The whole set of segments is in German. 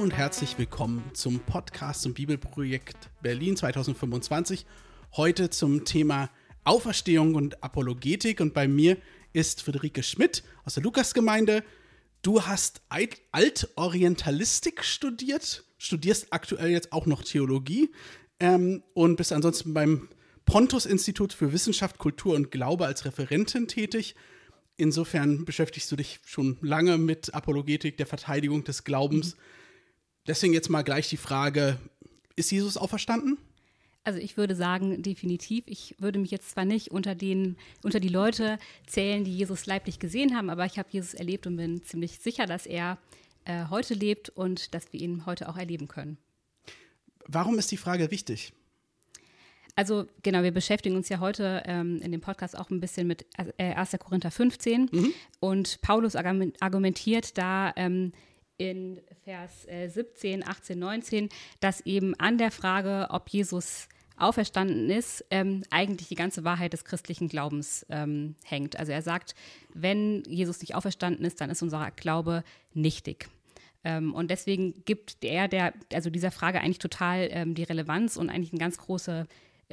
und herzlich willkommen zum Podcast zum Bibelprojekt Berlin 2025. Heute zum Thema Auferstehung und Apologetik. Und bei mir ist Friederike Schmidt aus der Lukasgemeinde. Du hast Altorientalistik studiert, studierst aktuell jetzt auch noch Theologie und bist ansonsten beim Pontus-Institut für Wissenschaft, Kultur und Glaube als Referentin tätig. Insofern beschäftigst du dich schon lange mit Apologetik, der Verteidigung des Glaubens. Deswegen jetzt mal gleich die Frage, ist Jesus auferstanden? Also ich würde sagen, definitiv. Ich würde mich jetzt zwar nicht unter die Leute zählen, die Jesus leiblich gesehen haben, aber ich habe Jesus erlebt und bin ziemlich sicher, dass er heute lebt und dass wir ihn heute auch erleben können. Warum ist die Frage wichtig? Also genau, wir beschäftigen uns ja heute in dem Podcast auch ein bisschen mit 1. Korinther 15 und Paulus argumentiert da in Vers 17, 18, 19, dass eben an der Frage, ob Jesus auferstanden ist, eigentlich die ganze Wahrheit des christlichen Glaubens hängt. Also er sagt, wenn Jesus nicht auferstanden ist, dann ist unser Glaube nichtig. Und deswegen gibt dieser Frage eigentlich total die Relevanz und eigentlich eine ganz große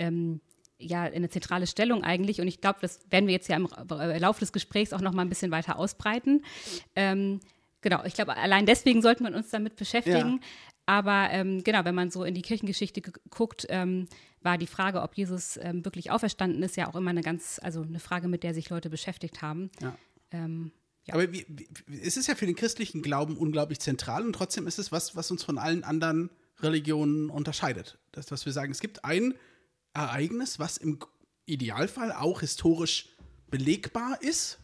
eine zentrale Stellung eigentlich. Und ich glaube, das werden wir jetzt ja im Laufe des Gesprächs auch noch mal ein bisschen weiter ausbreiten. Genau, ich glaube, allein deswegen sollten wir uns damit beschäftigen. Ja. Aber wenn man so in die Kirchengeschichte guckt, war die Frage, ob Jesus wirklich auferstanden ist, ja auch immer eine Frage, mit der sich Leute beschäftigt haben. Ja. Aber es ist ja für den christlichen Glauben unglaublich zentral und trotzdem ist es was uns von allen anderen Religionen unterscheidet. Das, was wir sagen, es gibt ein Ereignis, was im Idealfall auch historisch belegbar ist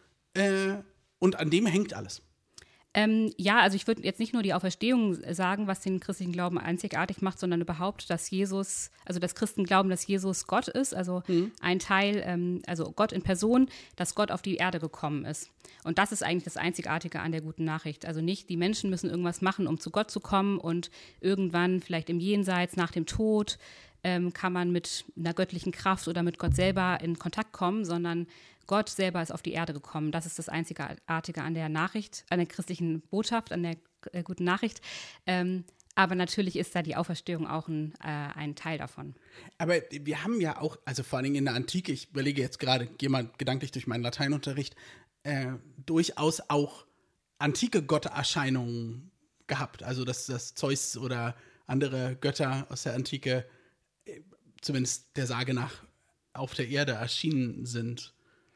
und an dem hängt alles. Also ich würde jetzt nicht nur die Auferstehung sagen, was den christlichen Glauben einzigartig macht, sondern überhaupt, dass das Christen glauben, dass Jesus Gott ist, also ein Teil, also Gott in Person, dass Gott auf die Erde gekommen ist. Und das ist eigentlich das Einzigartige an der guten Nachricht. Also nicht, die Menschen müssen irgendwas machen, um zu Gott zu kommen und irgendwann vielleicht im Jenseits, nach dem Tod, kann man mit einer göttlichen Kraft oder mit Gott selber in Kontakt kommen, sondern Gott selber ist auf die Erde gekommen. Das ist das Einzigartige an der Nachricht, an der christlichen Botschaft, an der guten Nachricht. Aber natürlich ist da die Auferstehung auch ein Teil davon. Aber wir haben ja auch, also vor allen Dingen in der Antike, ich überlege jetzt gerade, gehe mal gedanklich durch meinen Lateinunterricht, durchaus auch antike Gottererscheinungen gehabt. Also dass Zeus oder andere Götter aus der Antike zumindest der Sage nach auf der Erde erschienen sind.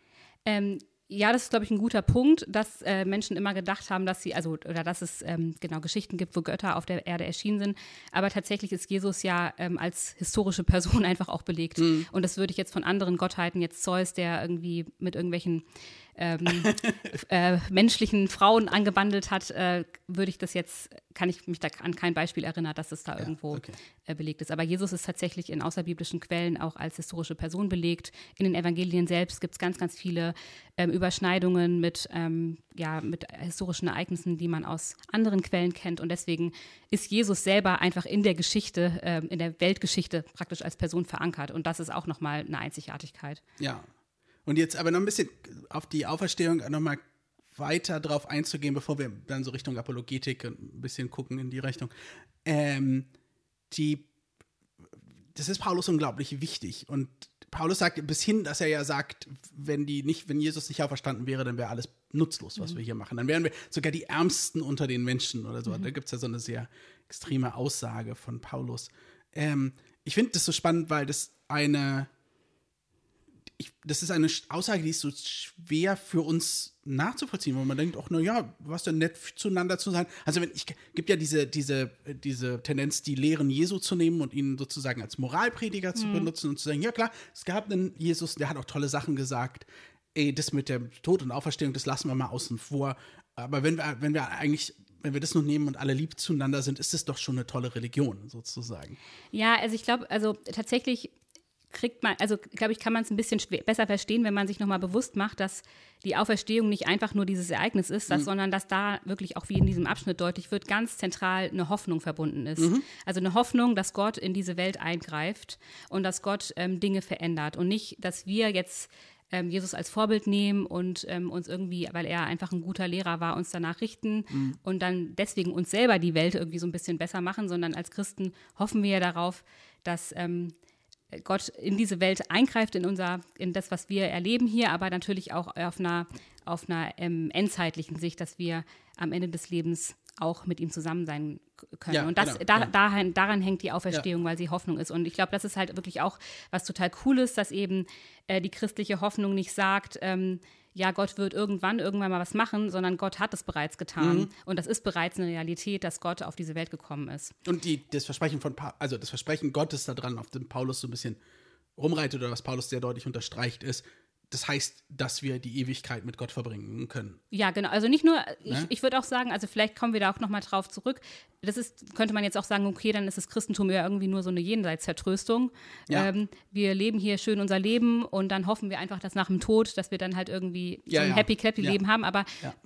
Das ist, glaube ich, ein guter Punkt, dass Menschen immer gedacht haben, dass es Geschichten gibt, wo Götter auf der Erde erschienen sind. Aber tatsächlich ist Jesus ja als historische Person einfach auch belegt. Und das würde ich jetzt von anderen Gottheiten, jetzt Zeus, der irgendwie mit irgendwelchen menschlichen Frauen angebandelt hat, kann ich mich da an kein Beispiel erinnern, dass es da irgendwo belegt ist. Aber Jesus ist tatsächlich in außerbiblischen Quellen auch als historische Person belegt. In den Evangelien selbst gibt es ganz, ganz viele Überschneidungen mit historischen Ereignissen, die man aus anderen Quellen kennt. Und deswegen ist Jesus selber einfach in der Geschichte, in der Weltgeschichte praktisch als Person verankert. Und das ist auch nochmal eine Einzigartigkeit. Ja. Und jetzt aber noch ein bisschen auf die Auferstehung nochmal weiter drauf einzugehen, bevor wir dann so Richtung Apologetik ein bisschen gucken in die Richtung. Das ist Paulus unglaublich wichtig. Und Paulus sagt bis hin, dass er ja sagt, wenn Jesus nicht auferstanden wäre, dann wäre alles nutzlos, was wir hier machen. Dann wären wir sogar die Ärmsten unter den Menschen oder so. Da gibt es ja so eine sehr extreme Aussage von Paulus. Ich finde das so spannend, weil das ist eine Aussage, die ist so schwer für uns nachzuvollziehen, wo man denkt, was denn nett zueinander zu sein. Also gibt ja diese Tendenz, die Lehren Jesu zu nehmen und ihn sozusagen als Moralprediger zu benutzen und zu sagen, ja klar, es gab einen Jesus, der hat auch tolle Sachen gesagt. Das mit dem Tod und Auferstehung, das lassen wir mal außen vor. Aber wenn wir das nur nehmen und alle lieb zueinander sind, ist das doch schon eine tolle Religion, sozusagen. Ja, also ich glaube, tatsächlich kann man es ein bisschen besser verstehen, wenn man sich nochmal bewusst macht, dass die Auferstehung nicht einfach nur dieses Ereignis ist, sondern dass da wirklich auch, wie in diesem Abschnitt deutlich wird, ganz zentral eine Hoffnung verbunden ist. Also eine Hoffnung, dass Gott in diese Welt eingreift und dass Gott Dinge verändert und nicht, dass wir jetzt Jesus als Vorbild nehmen und uns irgendwie, weil er einfach ein guter Lehrer war, uns danach richten und dann deswegen uns selber die Welt irgendwie so ein bisschen besser machen, sondern als Christen hoffen wir ja darauf, dass Gott in diese Welt eingreift, in das, was wir erleben hier, aber natürlich auch auf einer endzeitlichen Sicht, dass wir am Ende des Lebens auch mit ihm zusammen sein können. Ja, und daran hängt die Auferstehung, weil sie Hoffnung ist. Und ich glaube, das ist halt wirklich auch was total Cooles, dass eben die christliche Hoffnung nicht sagt, ja, Gott wird irgendwann mal was machen, sondern Gott hat es bereits getan. Und das ist bereits eine Realität, dass Gott auf diese Welt gekommen ist. Und das Versprechen das Versprechen Gottes daran, auf dem Paulus so ein bisschen rumreitet oder was Paulus sehr deutlich unterstreicht, ist, das heißt, dass wir die Ewigkeit mit Gott verbringen können. Ja, genau. Also nicht nur, ich würde auch sagen, also vielleicht kommen wir da auch nochmal drauf zurück. Könnte man jetzt auch sagen, okay, dann ist das Christentum ja irgendwie nur so eine Jenseitsvertröstung. Ja. Wir leben hier schön unser Leben und dann hoffen wir einfach, dass nach dem Tod, dass wir dann halt irgendwie so ein Happy-Clappy-Leben haben. Aber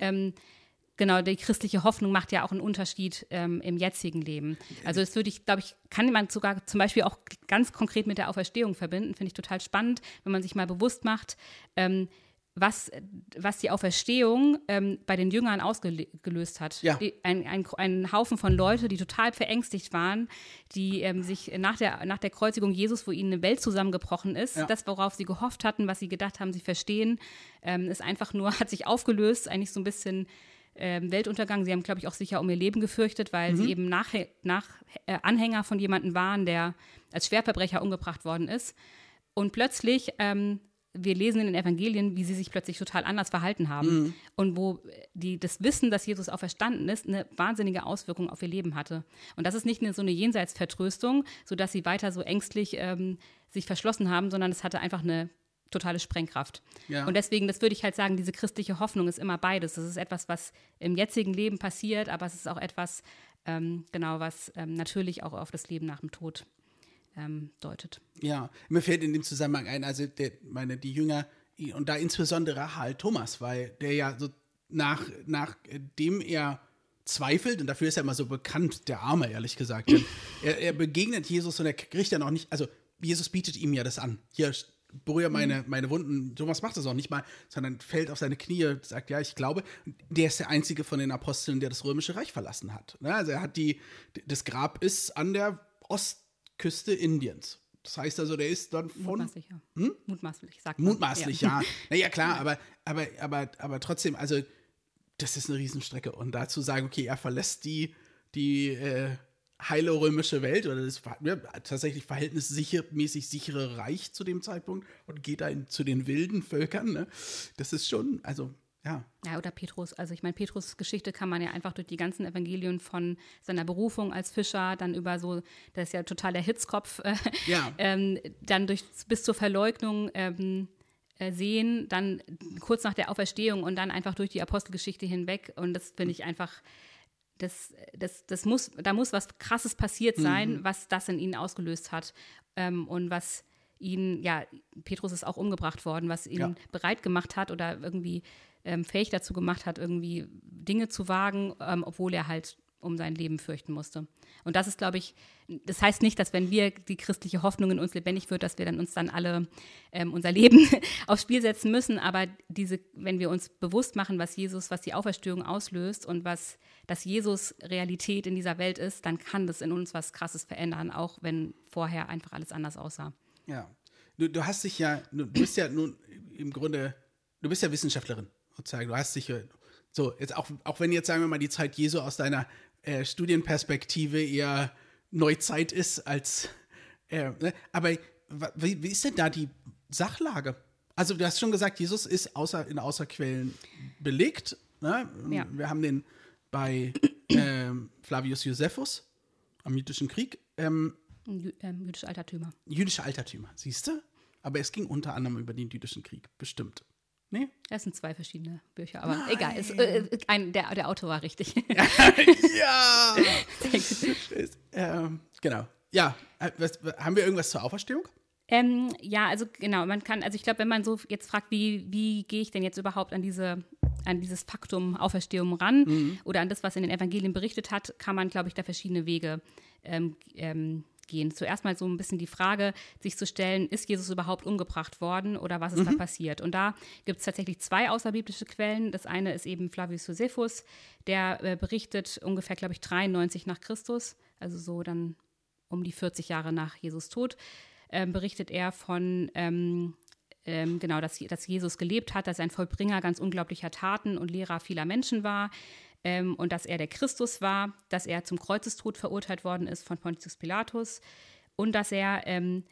genau, die christliche Hoffnung macht ja auch einen Unterschied im jetzigen Leben. Also das kann man sogar zum Beispiel auch ganz konkret mit der Auferstehung verbinden. Finde ich total spannend, wenn man sich mal bewusst macht, was die Auferstehung bei den Jüngern ausgelöst hat. Ja. Ein Haufen von Leuten, die total verängstigt waren, die sich nach der Kreuzigung Jesus, wo ihnen eine Welt zusammengebrochen ist, das, worauf sie gehofft hatten, was sie gedacht haben, sie verstehen, ist einfach nur, hat sich aufgelöst, eigentlich so ein bisschen Weltuntergang. Sie haben, glaube ich, auch sicher um ihr Leben gefürchtet, weil sie eben Anhänger von jemandem waren, der als Schwerverbrecher umgebracht worden ist. Und plötzlich, wir lesen in den Evangelien, wie sie sich plötzlich total anders verhalten haben und wo das Wissen, dass Jesus auferstanden ist, eine wahnsinnige Auswirkung auf ihr Leben hatte. Und das ist nicht so eine Jenseitsvertröstung, sodass sie weiter so ängstlich sich verschlossen haben, sondern es hatte einfach eine totale Sprengkraft. Ja. Und deswegen, das würde ich halt sagen, diese christliche Hoffnung ist immer beides. Das ist etwas, was im jetzigen Leben passiert, aber es ist auch etwas, was natürlich auch auf das Leben nach dem Tod deutet. Ja, mir fällt in dem Zusammenhang ein, also die Jünger und da insbesondere halt Thomas, weil der ja so nachdem er zweifelt, und dafür ist er immer so bekannt, der Arme, ehrlich gesagt, er begegnet Jesus und er kriegt dann auch nicht, also Jesus bietet ihm ja das an. Hier, berühre meine Wunden. Thomas macht das auch nicht mal, sondern fällt auf seine Knie und sagt, ja, ich glaube. Der ist der einzige von den Aposteln, der das Römische Reich verlassen hat. Also er hat das Grab ist an der Ostküste Indiens. Das heißt also, der ist dann von... Mutmaßlich, ja. Mutmaßlich, sagt man. Mutmaßlich, ja. Naja, klar, aber trotzdem, also das ist eine Riesenstrecke. Und dazu sagen, okay, er verlässt die heile römische Welt oder das tatsächlich verhältnismäßig sichere Reich zu dem Zeitpunkt und geht da zu den wilden Völkern. Ne? Das ist schon, also ja. Ja, oder Petrus. Also ich meine, Petrus' Geschichte kann man ja einfach durch die ganzen Evangelien von seiner Berufung als Fischer, dann über so, das ist ja total der Hitzkopf, dann bis zur Verleugnung sehen, dann kurz nach der Auferstehung und dann einfach durch die Apostelgeschichte hinweg. Und das finde ich einfach... Da muss was Krasses passiert sein, was das in ihnen ausgelöst hat. Und was ihn, Petrus ist auch umgebracht worden, was ihn bereit gemacht hat oder irgendwie fähig dazu gemacht hat, irgendwie Dinge zu wagen, obwohl er halt um sein Leben fürchten musste. Und das ist, glaube ich, das heißt nicht, dass wenn wir die christliche Hoffnung in uns lebendig wird, dass wir dann uns dann alle unser Leben aufs Spiel setzen müssen, aber wenn wir uns bewusst machen, was die Auferstehung auslöst und dass Jesus Realität in dieser Welt ist, dann kann das in uns was Krasses verändern, auch wenn vorher einfach alles anders aussah. Ja, du bist ja nun im Grunde, du bist ja Wissenschaftlerin, sozusagen, du hast dich so, jetzt auch wenn jetzt, sagen wir mal, die Zeit Jesu aus deiner Studienperspektive eher Neuzeit ist als, aber wie ist denn da die Sachlage? Also du hast schon gesagt, Jesus ist in Außerquellen belegt. Ne? Ja. Wir haben den bei Flavius Josephus am Jüdischen Krieg. Jüdische Altertümer. Jüdische Altertümer, siehst du? Aber es ging unter anderem über den Jüdischen Krieg, bestimmt. Nee? Das sind 2 verschiedene Bücher, aber egal. Der Autor war richtig. Ja! Genau. Ja, haben wir irgendwas zur Auferstehung? Ja, also genau, ich glaube, wenn man so jetzt fragt, wie gehe ich denn jetzt überhaupt an dieses Faktum Auferstehung ran oder an das, was in den Evangelien berichtet hat, kann man, glaube ich, da verschiedene Wege gehen. Zuerst mal so ein bisschen die Frage, sich zu stellen, ist Jesus überhaupt umgebracht worden oder was ist da passiert? Und da gibt es tatsächlich 2 außerbiblische Quellen. Das eine ist eben Flavius Josephus, der berichtet ungefähr, glaube ich, 93 nach Christus, also so dann um die 40 Jahre nach Jesus Tod, berichtet er von genau, dass Jesus gelebt hat, dass er ein Vollbringer ganz unglaublicher Taten und Lehrer vieler Menschen war und dass er der Christus war, dass er zum Kreuzestod verurteilt worden ist von Pontius Pilatus und dass er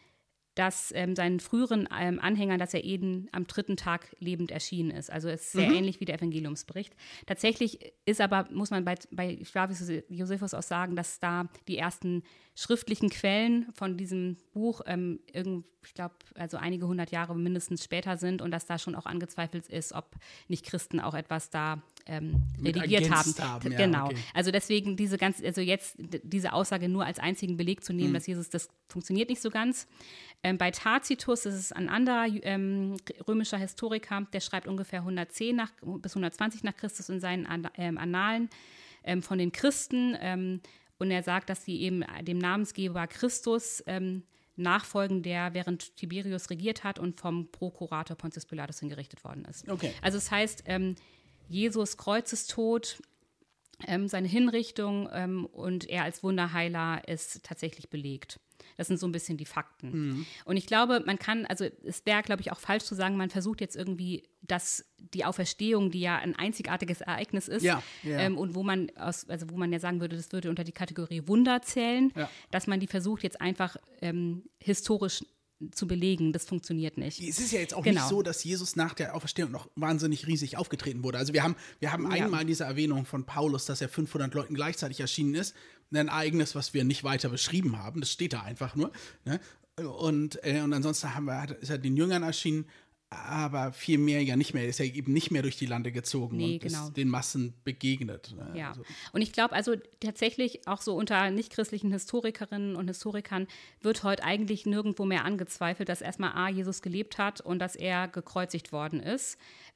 seinen früheren Anhängern, dass er ihnen am 3. Tag lebend erschienen ist. Also es ist sehr ähnlich wie der Evangeliumsbericht. Tatsächlich ist aber, muss man bei Flavius Josephus auch sagen, dass da die ersten schriftlichen Quellen von diesem Buch, ich glaube, also einige 100 Jahre mindestens später sind und dass da schon auch angezweifelt ist, ob nicht Christen auch etwas da redigiert haben. Ja, genau. Okay. Also deswegen diese Aussage nur als einzigen Beleg zu nehmen, dass Jesus, das funktioniert nicht so ganz. Bei Tacitus ist es ein anderer römischer Historiker, der schreibt ungefähr 110 bis 120 nach Christus in seinen Annalen von den Christen. Und er sagt, dass sie eben dem Namensgeber Christus nachfolgen, der während Tiberius regiert hat und vom Prokurator Pontius Pilatus hingerichtet worden ist. Okay. Also das heißt, Jesus Kreuzestod, seine Hinrichtung und er als Wunderheiler ist tatsächlich belegt. Das sind so ein bisschen die Fakten. Und ich glaube, es wäre, glaube ich, auch falsch zu sagen, man versucht jetzt irgendwie, dass die Auferstehung, die ja ein einzigartiges Ereignis ist, und wo man ja sagen würde, das würde unter die Kategorie Wunder zählen, dass man die versucht jetzt einfach historisch zu belegen. Das funktioniert nicht. Es ist ja jetzt auch nicht so, dass Jesus nach der Auferstehung noch wahnsinnig riesig aufgetreten wurde. Also wir haben einmal diese Erwähnung von Paulus, dass er 500 Leuten gleichzeitig erschienen ist. Ein Ereignis, was wir nicht weiter beschrieben haben. Das steht da einfach nur. Ne? Und ansonsten ist er den Jüngern erschienen, aber viel mehr ja nicht mehr. Er ist ja eben nicht mehr durch die Lande gezogen und ist den Massen begegnet. Ne? Ja, und ich glaube also tatsächlich auch so unter nichtchristlichen Historikerinnen und Historikern wird heute eigentlich nirgendwo mehr angezweifelt, dass erstmal Jesus gelebt hat und dass er gekreuzigt worden ist.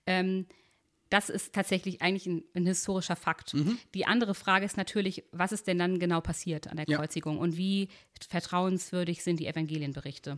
Das ist tatsächlich eigentlich ein historischer Fakt. Die andere Frage ist natürlich, was ist denn dann genau passiert an der Kreuzigung und wie vertrauenswürdig sind die Evangelienberichte?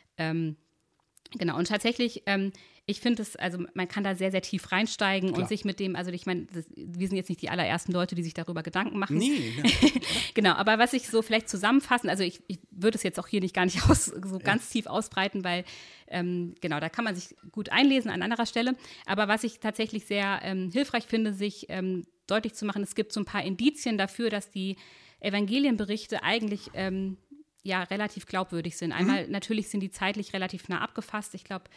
Genau, und tatsächlich, ich finde es, also man kann da sehr, sehr tief reinsteigen und sich mit dem, also ich meine, wir sind jetzt nicht die allerersten Leute, die sich darüber Gedanken machen. Nee. Genau, aber was ich so vielleicht zusammenfassen, also ich würde es jetzt auch hier nicht gar nicht ganz tief ausbreiten, weil genau, da kann man sich gut einlesen an anderer Stelle. Aber was ich tatsächlich sehr hilfreich finde, sich deutlich zu machen, es gibt so ein paar Indizien dafür, dass die Evangelienberichte eigentlich relativ glaubwürdig sind. Einmal natürlich sind die zeitlich relativ nah abgefasst. Ich glaube,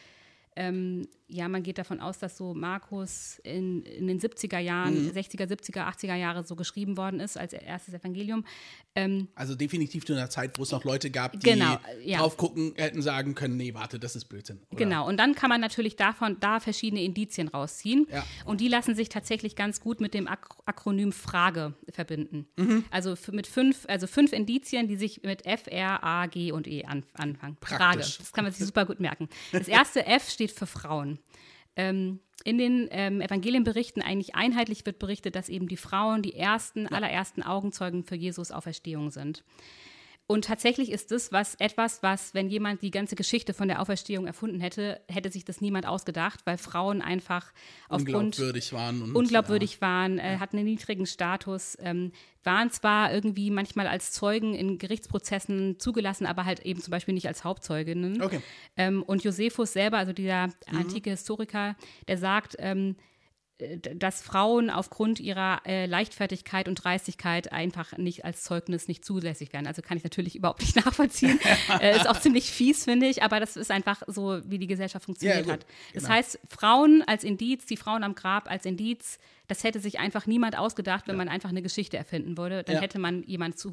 man geht davon aus, dass so Markus in den 70er Jahren, 60er, 70er, 80er Jahre so geschrieben worden ist als erstes Evangelium. Also definitiv zu einer Zeit, wo es noch Leute gab, die drauf gucken, hätten sagen können, nee, warte, das ist Blödsinn. Oder? Genau, und dann kann man natürlich da verschiedene Indizien rausziehen. Ja. Und die lassen sich tatsächlich ganz gut mit dem Akronym Frage verbinden. Also mit 5 Indizien, die sich mit F, R, A, G und E anfangen. Frage, das kann man sich super gut merken. Das erste F steht für Frauen. In den Evangelienberichten eigentlich einheitlich wird berichtet, dass eben die Frauen die allerersten Augenzeugen für Jesus Auferstehung sind. Und tatsächlich ist das was, wenn jemand die ganze Geschichte von der Auferstehung erfunden hätte, hätte sich das niemand ausgedacht, weil Frauen einfach unglaubwürdig waren, hatten einen niedrigen Status, waren zwar irgendwie manchmal als Zeugen in Gerichtsprozessen zugelassen, aber halt eben zum Beispiel nicht als Hauptzeuginnen. Okay. Und Josephus selber, also dieser antike Historiker, der sagt, dass Frauen aufgrund ihrer Leichtfertigkeit und Dreistigkeit einfach nicht als Zeugnis nicht zulässig werden. Also kann ich natürlich überhaupt nicht nachvollziehen. Ist auch ziemlich fies, finde ich, aber das ist einfach so, wie die Gesellschaft funktioniert hat. Das heißt, Frauen als Indiz, die Frauen am Grab als Indiz, das hätte sich einfach niemand ausgedacht, wenn man einfach eine Geschichte erfinden würde. Dann hätte man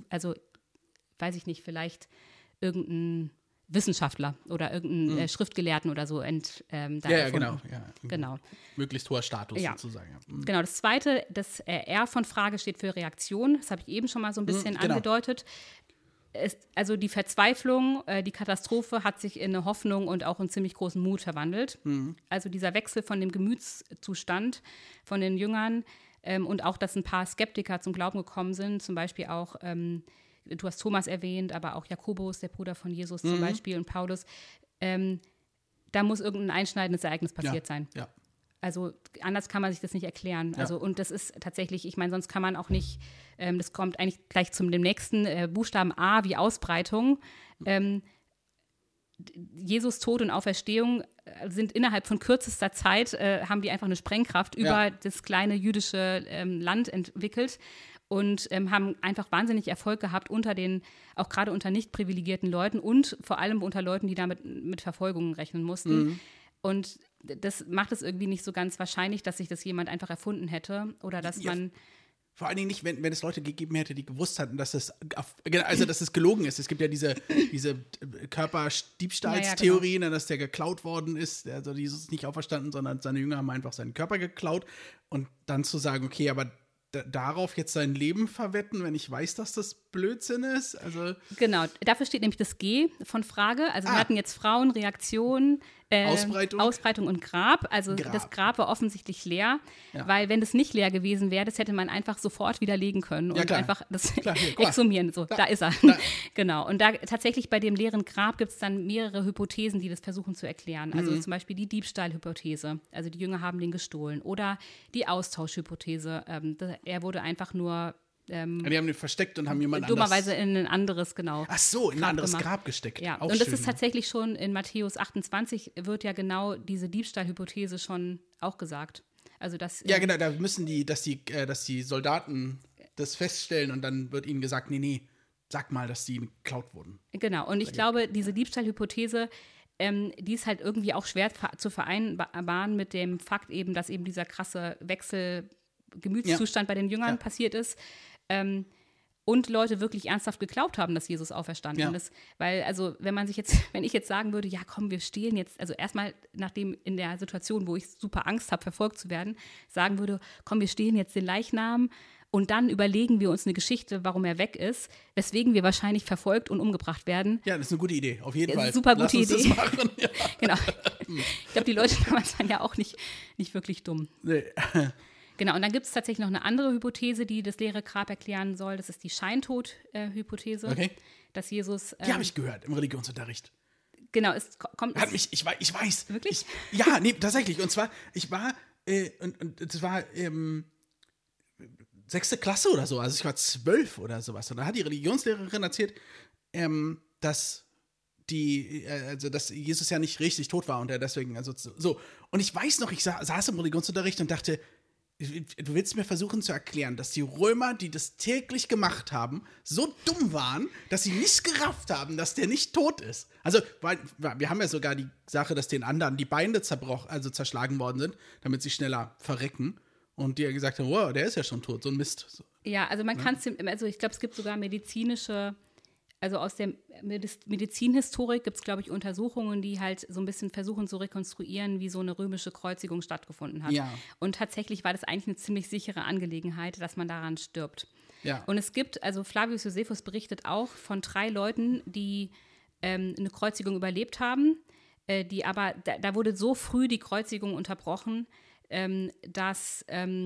weiß ich nicht, vielleicht irgendein Wissenschaftler oder irgendeinen Schriftgelehrten oder so genau. Möglichst hoher Status sozusagen. Ja. Genau, das Zweite, das R von Frage steht für Reaktion. Das habe ich eben schon mal so ein bisschen angedeutet. Also die Verzweiflung, die Katastrophe hat sich in eine Hoffnung und auch in ziemlich großen Mut verwandelt. Also dieser Wechsel von dem Gemütszustand von den Jüngern und auch, dass ein paar Skeptiker zum Glauben gekommen sind, zum Beispiel auch du hast Thomas erwähnt, aber auch Jakobus, der Bruder von Jesus zum Beispiel, und Paulus, da muss irgendein einschneidendes Ereignis passiert sein. Ja. Also anders kann man sich das nicht erklären. Also, und das ist tatsächlich, ich meine, sonst kann man auch nicht, das kommt eigentlich gleich zum dem nächsten Buchstaben A wie Ausbreitung. Jesus Tod und Auferstehung sind innerhalb von kürzester Zeit, haben die einfach eine Sprengkraft über das kleine jüdische Land entwickelt und haben einfach wahnsinnig Erfolg gehabt auch gerade unter nicht privilegierten Leuten und vor allem unter Leuten, die damit mit Verfolgungen rechnen mussten. Und das macht es irgendwie nicht so ganz wahrscheinlich, dass sich das jemand einfach erfunden hätte oder dass man... Vor allen Dingen nicht, wenn es Leute gegeben hätte, die gewusst hatten, dass es gelogen ist. Es gibt ja diese Körperdiebstahlstheorie, dass der geklaut worden ist. Also Jesus ist nicht auferstanden, sondern seine Jünger haben einfach seinen Körper geklaut. Und dann zu sagen, okay, aber darauf jetzt sein Leben verwetten, wenn ich weiß, dass das Blödsinn ist? Also genau, dafür steht nämlich das G von Frage. Also wir hatten jetzt Frauen, Reaktion, Ausbreitung und Grab. Also das Grab war offensichtlich leer, weil wenn das nicht leer gewesen wäre, das hätte man einfach sofort widerlegen können und einfach das exhumieren. So, da ist er. Genau. Und da tatsächlich bei dem leeren Grab gibt es dann mehrere Hypothesen, die das versuchen zu erklären. Also zum Beispiel die Diebstahlhypothese. Also die Jünger haben den gestohlen. Oder die Austauschhypothese. Er wurde einfach nur die haben den versteckt und haben jemand dummerweise in ein anderes, genau. Ach so, in ein anderes Grab gesteckt. Ja, auch und das schön, ist tatsächlich schon in Matthäus 28 wird ja genau diese Diebstahlhypothese schon auch gesagt. Also das, ja, genau, da müssen dass die Soldaten das feststellen und dann wird ihnen gesagt, nee, sag mal, dass die geklaut wurden. Genau, und ich glaube, diese Diebstahlhypothese, die ist halt irgendwie auch schwer zu vereinbaren mit dem Fakt eben, dass eben dieser krasse Gemütszustand bei den Jüngern passiert ist. Und Leute wirklich ernsthaft geglaubt haben, dass Jesus auferstanden ist. Weil, also, wenn ich jetzt sagen würde, ja komm, wir stehlen jetzt, also erstmal nachdem in der Situation, wo ich super Angst habe, verfolgt zu werden, sagen würde, komm, wir stehlen jetzt den Leichnam und dann überlegen wir uns eine Geschichte, warum er weg ist, weswegen wir wahrscheinlich verfolgt und umgebracht werden. Ja, das ist eine gute Idee, auf jeden Fall. Super gute Idee. Das machen. Ja. Genau. Ich glaube, die Leute damals waren ja auch nicht wirklich dumm. Nee. Genau, und dann gibt es tatsächlich noch eine andere Hypothese, die das leere Grab erklären soll. Das ist die Scheintod-Hypothese. Okay. Dass Jesus. Die habe ich gehört im Religionsunterricht. Genau, es kommt. Ich weiß. Wirklich? Ja, nee, tatsächlich. Und zwar, ich war, und das war 6. Klasse oder so. Also ich war 12 oder sowas. Und da hat die Religionslehrerin erzählt, dass dass Jesus ja nicht richtig tot war und er deswegen, also so. Und ich weiß noch, ich saß im Religionsunterricht und dachte, du willst mir versuchen zu erklären, dass die Römer, die das täglich gemacht haben, so dumm waren, dass sie nicht gerafft haben, dass der nicht tot ist. Also, wir haben ja sogar die Sache, dass den anderen die Beine zerschlagen worden sind, damit sie schneller verrecken. Und die ja gesagt haben, wow, der ist ja schon tot, so ein Mist. So. Ja, also man kann es, also ich glaube, es gibt sogar also aus der Medizinhistorik gibt es, glaube ich, Untersuchungen, die halt so ein bisschen versuchen zu rekonstruieren, wie so eine römische Kreuzigung stattgefunden hat. Ja. Und tatsächlich war das eigentlich eine ziemlich sichere Angelegenheit, dass man daran stirbt. Ja. Und es gibt, also Flavius Josephus berichtet auch von 3 Leuten, die eine Kreuzigung überlebt haben, die aber, da wurde so früh die Kreuzigung unterbrochen, dass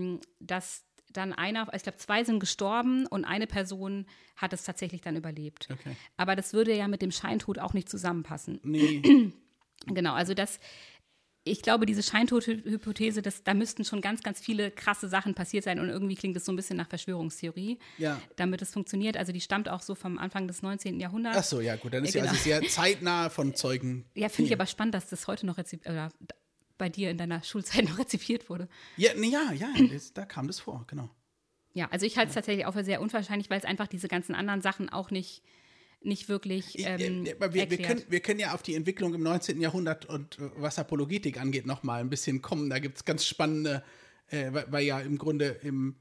dann ich glaube 2 sind gestorben und eine Person hat es tatsächlich dann überlebt. Okay. Aber das würde ja mit dem Scheintod auch nicht zusammenpassen. Nee. Genau, also ich glaube, diese Scheintod-Hypothese, da müssten schon ganz, ganz viele krasse Sachen passiert sein und irgendwie klingt das so ein bisschen nach Verschwörungstheorie, damit es funktioniert. Also die stammt auch so vom Anfang des 19. Jahrhunderts. Ach so, ja gut, dann ist also sehr zeitnah von Zeugen. Ja, finde ich aber spannend, dass das heute noch bei dir in deiner Schulzeit noch rezipiert wurde. Ja, da kam das vor, genau. Ja, also ich halte es tatsächlich auch für sehr unwahrscheinlich, weil es einfach diese ganzen anderen Sachen auch nicht wirklich wir können ja auf die Entwicklung im 19. Jahrhundert und was Apologetik angeht noch mal ein bisschen kommen. Da gibt es ganz spannende, weil ja im Grunde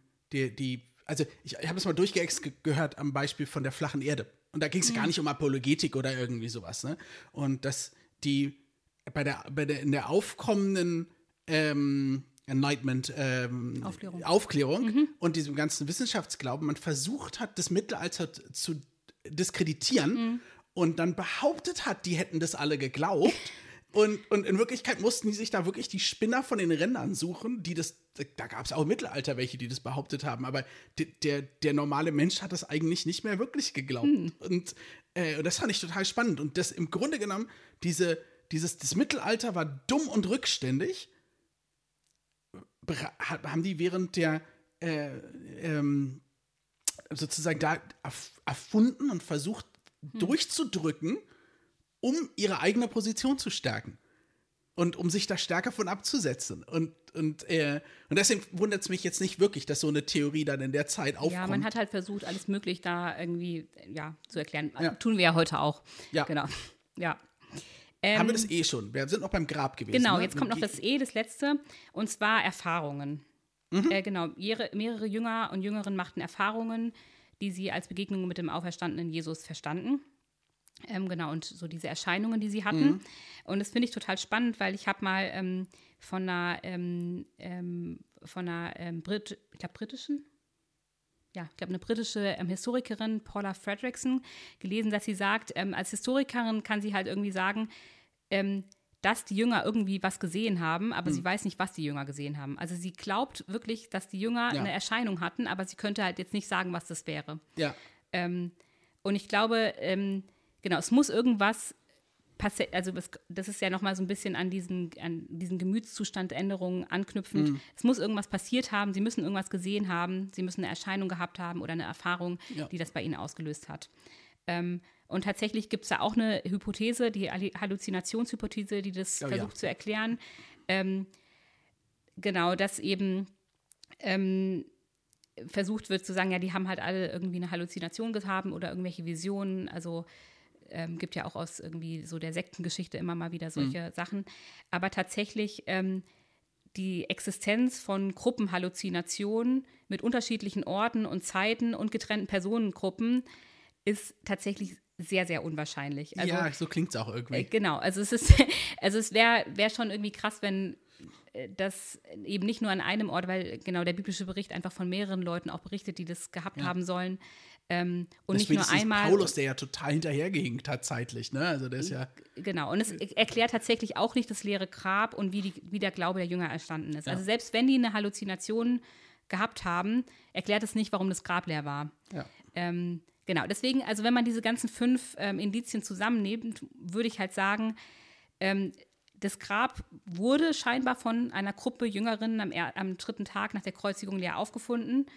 also ich habe es mal gehört am Beispiel von der flachen Erde. Und da ging es gar nicht um Apologetik oder irgendwie sowas. Ne? Und dass die in der aufkommenden Enlightenment, Aufklärung und diesem ganzen Wissenschaftsglauben, man versucht hat, das Mittelalter zu diskreditieren und dann behauptet hat, die hätten das alle geglaubt, Und in Wirklichkeit mussten die sich da wirklich die Spinner von den Rändern suchen, da gab es auch im Mittelalter welche, die das behauptet haben, aber der normale Mensch hat das eigentlich nicht mehr wirklich geglaubt. Und das fand ich total spannend. Und das im Grunde genommen, das Mittelalter war dumm und rückständig, haben die während der sozusagen da erfunden und versucht durchzudrücken, um ihre eigene Position zu stärken und um sich da stärker von abzusetzen. Und deswegen wundert es mich jetzt nicht wirklich, dass so eine Theorie dann in der Zeit aufkommt. Ja, man hat halt versucht, alles möglich da irgendwie zu erklären. Ja. Tun wir ja heute auch. Ja. Genau. Ja. Haben wir das schon? Wir sind noch beim Grab gewesen. Genau, jetzt kommt noch das Letzte, und zwar Erfahrungen. Genau, mehrere Jünger und Jüngerinnen machten Erfahrungen, die sie als Begegnung mit dem auferstandenen Jesus verstanden. Genau, und so diese Erscheinungen, die sie hatten. Und das finde ich total spannend, weil ich habe mal von einer britischen, ja, ich glaube, eine britische Historikerin, Paula Fredrickson, gelesen, dass sie sagt, als Historikerin kann sie halt irgendwie sagen, dass die Jünger irgendwie was gesehen haben, aber sie weiß nicht, was die Jünger gesehen haben. Also sie glaubt wirklich, dass die Jünger eine Erscheinung hatten, aber sie könnte halt jetzt nicht sagen, was das wäre. Ja. Und ich glaube, genau, es muss irgendwas passieren, also das ist ja nochmal so ein bisschen an diesen Gemütszustandänderungen anknüpfend. Es muss irgendwas passiert haben, sie müssen irgendwas gesehen haben, sie müssen eine Erscheinung gehabt haben oder eine Erfahrung, die das bei ihnen ausgelöst hat. Und tatsächlich gibt es da auch eine Hypothese, die Halluzinationshypothese, die das versucht zu erklären. Genau, dass eben versucht wird zu sagen, ja, die haben halt alle irgendwie eine Halluzination gehabt oder irgendwelche Visionen. Also gibt ja auch aus irgendwie so der Sektengeschichte immer mal wieder solche Sachen. Aber tatsächlich die Existenz von Gruppenhalluzinationen mit unterschiedlichen Orten und Zeiten und getrennten Personengruppen ist tatsächlich sehr, sehr unwahrscheinlich. Also, ja, so klingt es auch irgendwie. Genau, also es wäre schon irgendwie krass, wenn das eben nicht nur an einem Ort, weil genau der biblische Bericht einfach von mehreren Leuten auch berichtet, die das gehabt haben sollen. Und das nicht nur einmal. Paulus, der ja total hinterhergehinkt hat zeitlich, ne? Also der ist ja. Genau, und es erklärt tatsächlich auch nicht das leere Grab und wie der Glaube der Jünger entstanden ist. Ja. Also selbst wenn die eine Halluzination gehabt haben, erklärt es nicht, warum das Grab leer war. Ja. Genau, deswegen, also wenn man diese ganzen 5 Indizien zusammennimmt, würde ich halt sagen, das Grab wurde scheinbar von einer Gruppe Jüngerinnen am 3. Tag nach der Kreuzigung leer aufgefunden.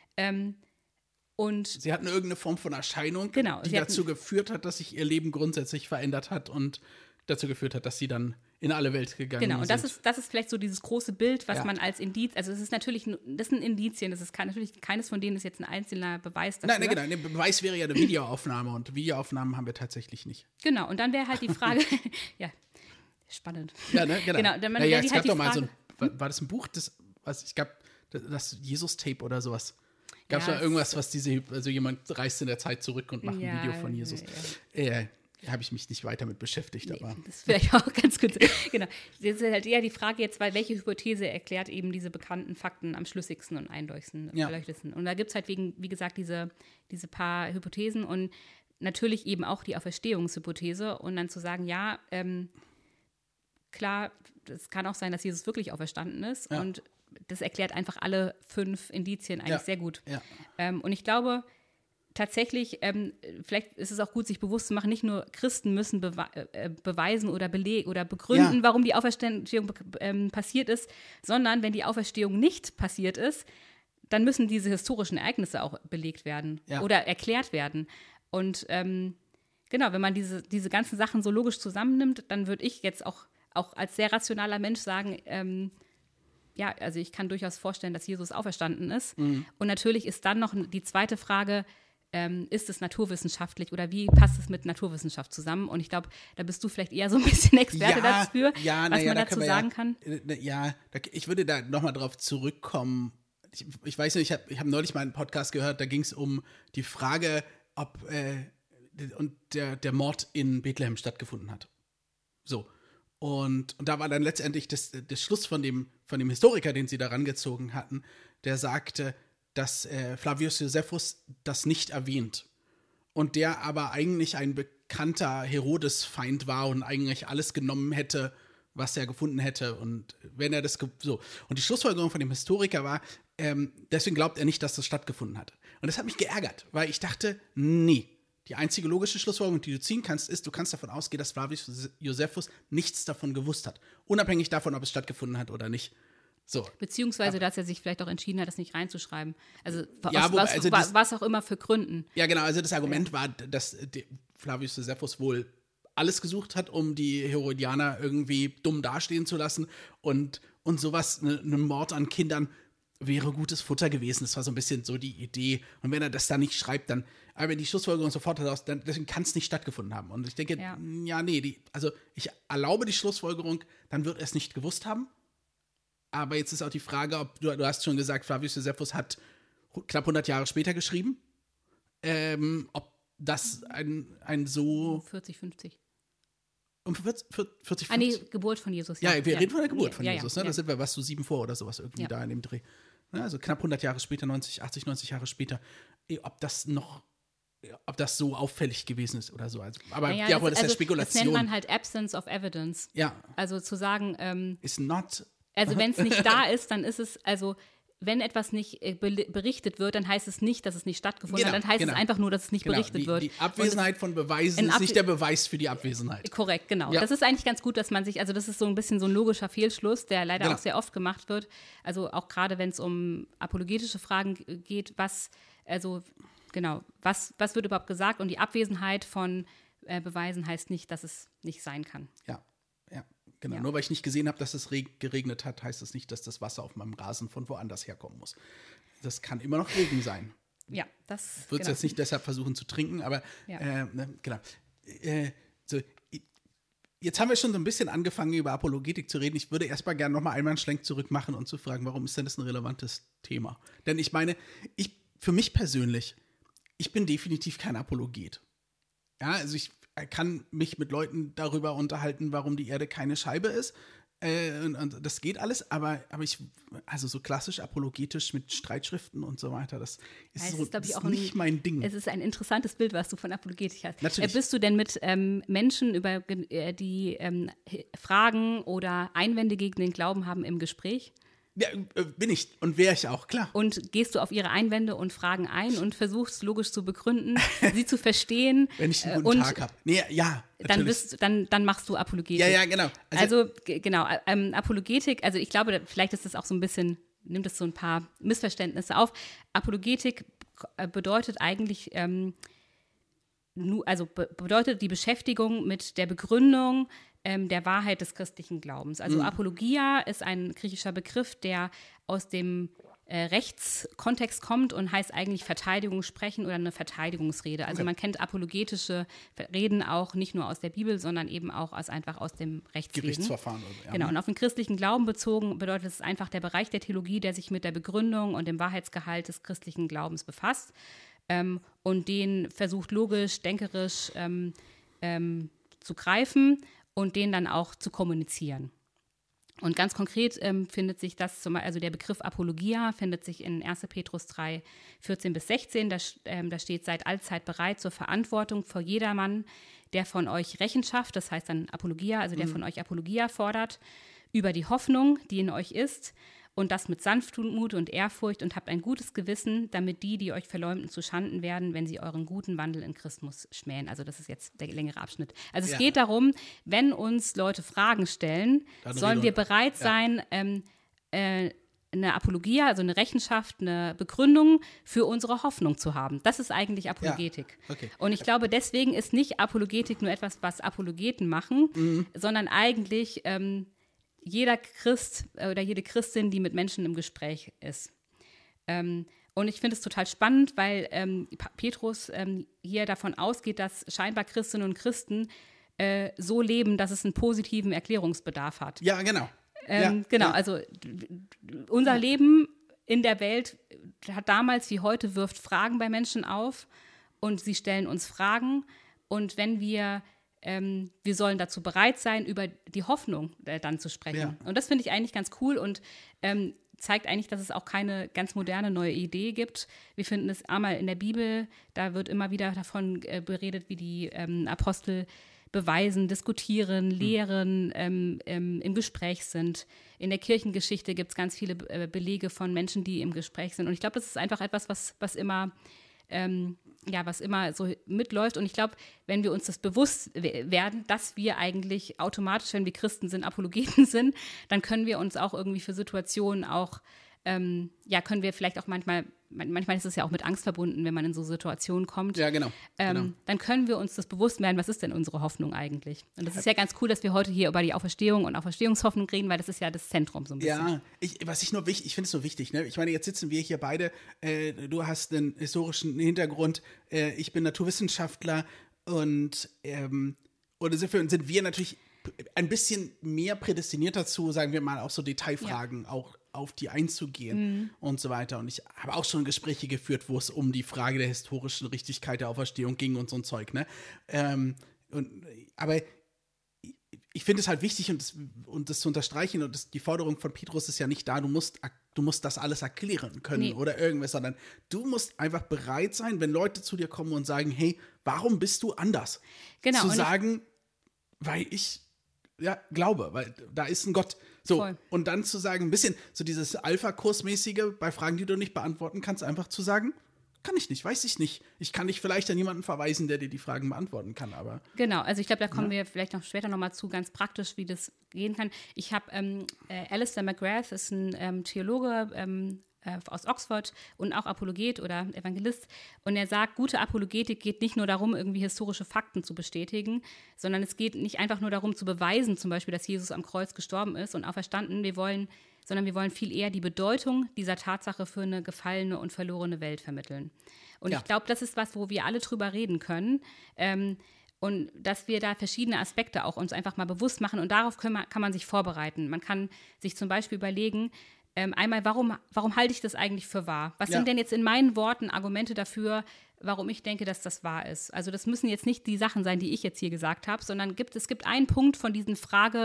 Und sie hatten irgendeine Form von Erscheinung, genau, die dazu geführt hat, dass sich ihr Leben grundsätzlich verändert hat und dazu geführt hat, dass sie dann in alle Welt gegangen sind. Genau, und das ist vielleicht so dieses große Bild, was man als Indiz, also es ist natürlich, das sind Indizien, natürlich keines von denen ist jetzt ein einzelner Beweis dafür. Nein, genau, der Beweis wäre ja eine Videoaufnahme und Videoaufnahmen haben wir tatsächlich nicht. Genau, und dann wäre halt die Frage, ja, spannend. Ja, ne, genau. Dann es gab doch mal so war das ein Buch, ich glaube, das Jesus-Tape oder sowas. Gab es mal irgendwas, was also jemand reist in der Zeit zurück und macht ein Video von Jesus. Habe ich mich nicht weiter mit beschäftigt. Nee, aber. das ist vielleicht auch ganz gut. Genau. Jetzt ist halt eher die Frage jetzt, weil welche Hypothese erklärt eben diese bekannten Fakten am schlüssigsten und beleuchtesten. Und da gibt es halt, wie gesagt, diese paar Hypothesen und natürlich eben auch die Auferstehungshypothese und dann zu sagen, ja, klar, es kann auch sein, dass Jesus wirklich auferstanden ist und das erklärt einfach alle 5 Indizien eigentlich sehr gut. Ja. Und ich glaube, tatsächlich, vielleicht ist es auch gut, sich bewusst zu machen, nicht nur Christen müssen beweisen oder begründen, warum die Auferstehung passiert ist, sondern wenn die Auferstehung nicht passiert ist, dann müssen diese historischen Ereignisse auch belegt werden oder erklärt werden. Und genau, wenn man diese ganzen Sachen so logisch zusammennimmt, dann würde ich jetzt auch als sehr rationaler Mensch sagen, ja, also ich kann durchaus vorstellen, dass Jesus auferstanden ist. Und natürlich ist dann noch die zweite Frage, ist es naturwissenschaftlich oder wie passt es mit Naturwissenschaft zusammen? Und ich glaube, da bist du vielleicht eher so ein bisschen Experte dafür, was man dazu sagen kann. Ich würde da nochmal drauf zurückkommen. Ich weiß nicht, ich hab neulich mal einen Podcast gehört, da ging es um die Frage, ob der Mord in Bethlehem stattgefunden hat. So. Und da war dann letztendlich das Schluss von dem Historiker, den sie da rangezogen hatten, der sagte, dass Flavius Josephus das nicht erwähnt. Und der aber eigentlich ein bekannter Herodes-Feind war und eigentlich alles genommen hätte, was er gefunden hätte. Und wenn er das so. Und die Schlussfolgerung von dem Historiker war, deswegen glaubt er nicht, dass das stattgefunden hat. Und das hat mich geärgert, weil ich dachte, nee, die einzige logische Schlussfolgerung, die du ziehen kannst, ist, du kannst davon ausgehen, dass Flavius Josephus nichts davon gewusst hat. Unabhängig davon, ob es stattgefunden hat oder nicht. So. Beziehungsweise, dass er sich vielleicht auch entschieden hat, das nicht reinzuschreiben. Also, ja, was auch immer für Gründen. Ja, genau. Also das Argument war, dass Flavius Josephus wohl alles gesucht hat, um die Herodianer irgendwie dumm dastehen zu lassen. Und sowas, ein Mord an Kindern, wäre gutes Futter gewesen. Das war so ein bisschen so die Idee. Und wenn er das da nicht schreibt, dann, aber die Schlussfolgerung sofort heraus, dann deswegen kann es nicht stattgefunden haben. Und ich denke, nee, also ich erlaube die Schlussfolgerung, dann wird er es nicht gewusst haben. Aber jetzt ist auch die Frage, ob du hast schon gesagt, Flavius Josephus hat knapp 100 Jahre später geschrieben. Ob das ein so 40, 50. Um 40, 50? Ah, nee, Geburt von Jesus. Ja, wir reden von der Geburt von ja, Jesus. Ne? Da sind wir so 7 vor oder sowas irgendwie da in dem Dreh. Also knapp 100 Jahre später, 90 Jahre später. Ob das so auffällig gewesen ist oder so. Also, aber ja, das ist ja Spekulation. Das nennt man halt Absence of Evidence. Ja. Also zu sagen, is not. Also wenn es nicht da ist, dann ist es, also wenn etwas nicht berichtet wird, dann heißt es nicht, dass es nicht stattgefunden hat. Dann heißt es einfach nur, dass es nicht berichtet wird. Die Abwesenheit von Beweisen ist nicht der Beweis für die Abwesenheit. Korrekt, genau. Ja. Das ist eigentlich ganz gut, dass man sich, also das ist so ein bisschen so ein logischer Fehlschluss, der leider auch sehr oft gemacht wird. Also auch gerade, wenn es um apologetische Fragen geht, was wird überhaupt gesagt? Und die Abwesenheit von Beweisen heißt nicht, dass es nicht sein kann. Ja. Genau, nur weil ich nicht gesehen habe, dass es geregnet hat, heißt das nicht, dass das Wasser auf meinem Rasen von woanders herkommen muss. Das kann immer noch Regen sein. Ja, das ich würde es jetzt nicht deshalb versuchen zu trinken, aber genau. Jetzt haben wir schon so ein bisschen angefangen, über Apologetik zu reden. Ich würde erstmal gerne nochmal einmal einen Schlenk zurück machen und zu fragen, warum ist denn das ein relevantes Thema? Denn ich meine, für mich persönlich, ich bin definitiv kein Apologet. Ja, also ich kann mich mit Leuten darüber unterhalten, warum die Erde keine Scheibe ist. Und das geht alles, aber also so klassisch apologetisch mit Streitschriften und so weiter, das ist nicht mein Ding. Es ist ein interessantes Bild, was du von Apologetik hast. Natürlich. Bist du denn mit Menschen, über die Fragen oder Einwände gegen den Glauben haben, im Gespräch? Ja, bin ich und wäre ich auch, klar. Und gehst du auf ihre Einwände und Fragen ein und versuchst logisch zu begründen, sie zu verstehen. Wenn ich einen guten Tag habe. Nee, ja, dann machst du Apologetik. Ja, genau. Genau, Apologetik, also ich glaube, vielleicht ist das auch so ein bisschen, nimmt es so ein paar Missverständnisse auf. Apologetik bedeutet eigentlich, bedeutet die Beschäftigung mit der Begründung der Wahrheit des christlichen Glaubens. Also Apologia ist ein griechischer Begriff, der aus dem Rechtskontext kommt und heißt eigentlich Verteidigung sprechen oder eine Verteidigungsrede. Also man kennt apologetische Reden auch nicht nur aus der Bibel, sondern eben auch einfach aus dem Rechtswesen. Gerichtsverfahren. Ja. Genau, und auf den christlichen Glauben bezogen bedeutet es einfach der Bereich der Theologie, der sich mit der Begründung und dem Wahrheitsgehalt des christlichen Glaubens befasst und den versucht logisch, denkerisch zu greifen und den dann auch zu kommunizieren. Und ganz konkret findet sich das, also der Begriff Apologia findet sich in 1. Petrus 3, 14-16. Da steht, seid allzeit bereit zur Verantwortung vor jedermann, der von euch Rechenschaft, das heißt dann Apologia, also der von euch Apologia fordert, über die Hoffnung, die in euch ist, und das mit Sanftmut und Ehrfurcht, und habt ein gutes Gewissen, damit die euch verleumden, zu Schanden werden, wenn sie euren guten Wandel in Christus schmähen. Also das ist jetzt der längere Abschnitt. Also es geht darum, wenn uns Leute Fragen stellen, dann sollen wir bereit sein, eine Apologia, also eine Rechenschaft, eine Begründung für unsere Hoffnung zu haben. Das ist eigentlich Apologetik. Ja, okay. Und ich glaube, deswegen ist nicht Apologetik nur etwas, was Apologeten machen, sondern eigentlich jeder Christ oder jede Christin, die mit Menschen im Gespräch ist. Und ich finde es total spannend, weil Petrus hier davon ausgeht, dass scheinbar Christinnen und Christen so leben, dass es einen positiven Erklärungsbedarf hat. Ja, genau. Also unser Leben in der Welt hat damals wie heute wirft Fragen bei Menschen auf und sie stellen uns Fragen. Und wenn wir sollen dazu bereit sein, über die Hoffnung dann zu sprechen. Ja. Und das finde ich eigentlich ganz cool. Und zeigt eigentlich, dass es auch keine ganz moderne neue Idee gibt. Wir finden es einmal in der Bibel, da wird immer wieder davon beredet, wie die Apostel beweisen, diskutieren, lehren, im Gespräch sind. In der Kirchengeschichte gibt es ganz viele Belege von Menschen, die im Gespräch sind. Und ich glaube, das ist einfach etwas, was immer so mitläuft. Und ich glaube, wenn wir uns das bewusst werden, dass wir eigentlich automatisch, wenn wir Christen sind, Apologeten sind, dann können wir uns auch irgendwie für Situationen auch, können wir vielleicht auch manchmal ist es ja auch mit Angst verbunden, wenn man in so Situationen kommt. Ja, genau. Dann können wir uns das bewusst werden, was ist denn unsere Hoffnung eigentlich? Und das ist ja ganz cool, dass wir heute hier über die Auferstehung und Auferstehungshoffnung reden, weil das ist ja das Zentrum so ein bisschen. Ja, ich finde es so wichtig, ne? Ich meine, jetzt sitzen wir hier beide, du hast einen historischen Hintergrund, ich bin Naturwissenschaftler und insofern sind wir natürlich ein bisschen mehr prädestiniert dazu, sagen wir mal, auch so Detailfragen auch auf die einzugehen und so weiter. Und ich habe auch schon Gespräche geführt, wo es um die Frage der historischen Richtigkeit der Auferstehung ging und so ein Zeug, ne? Aber ich finde es halt wichtig und das zu unterstreichen und die Forderung von Petrus ist ja nicht da, du musst das alles erklären können oder irgendwas, sondern du musst einfach bereit sein, wenn Leute zu dir kommen und sagen, hey, warum bist du anders? Genau. Zu sagen, weil ich glaube, weil da ist ein Gott. So, voll. Und dann zu sagen, ein bisschen so dieses Alpha-Kursmäßige bei Fragen, die du nicht beantworten kannst, einfach zu sagen, kann ich nicht, weiß ich nicht. Ich kann dich vielleicht an jemanden verweisen, der dir die Fragen beantworten kann, aber. Genau, also ich glaube, da kommen wir vielleicht noch später nochmal zu, ganz praktisch, wie das gehen kann. Ich habe Alistair McGrath, ist ein Theologe aus Oxford und auch Apologet oder Evangelist. Und er sagt, gute Apologetik geht nicht nur darum, irgendwie historische Fakten zu bestätigen, sondern es geht nicht einfach nur darum zu beweisen, zum Beispiel, dass Jesus am Kreuz gestorben ist und auferstanden. Sondern wir wollen viel eher die Bedeutung dieser Tatsache für eine gefallene und verlorene Welt vermitteln. Und ich glaube, das ist was, wo wir alle drüber reden können. Und dass wir da verschiedene Aspekte auch uns einfach mal bewusst machen. Und darauf kann man sich vorbereiten. Man kann sich zum Beispiel überlegen, einmal, warum halte ich das eigentlich für wahr? Was sind denn jetzt in meinen Worten Argumente dafür, warum ich denke, dass das wahr ist? Also das müssen jetzt nicht die Sachen sein, die ich jetzt hier gesagt habe, sondern es gibt einen Punkt von dieser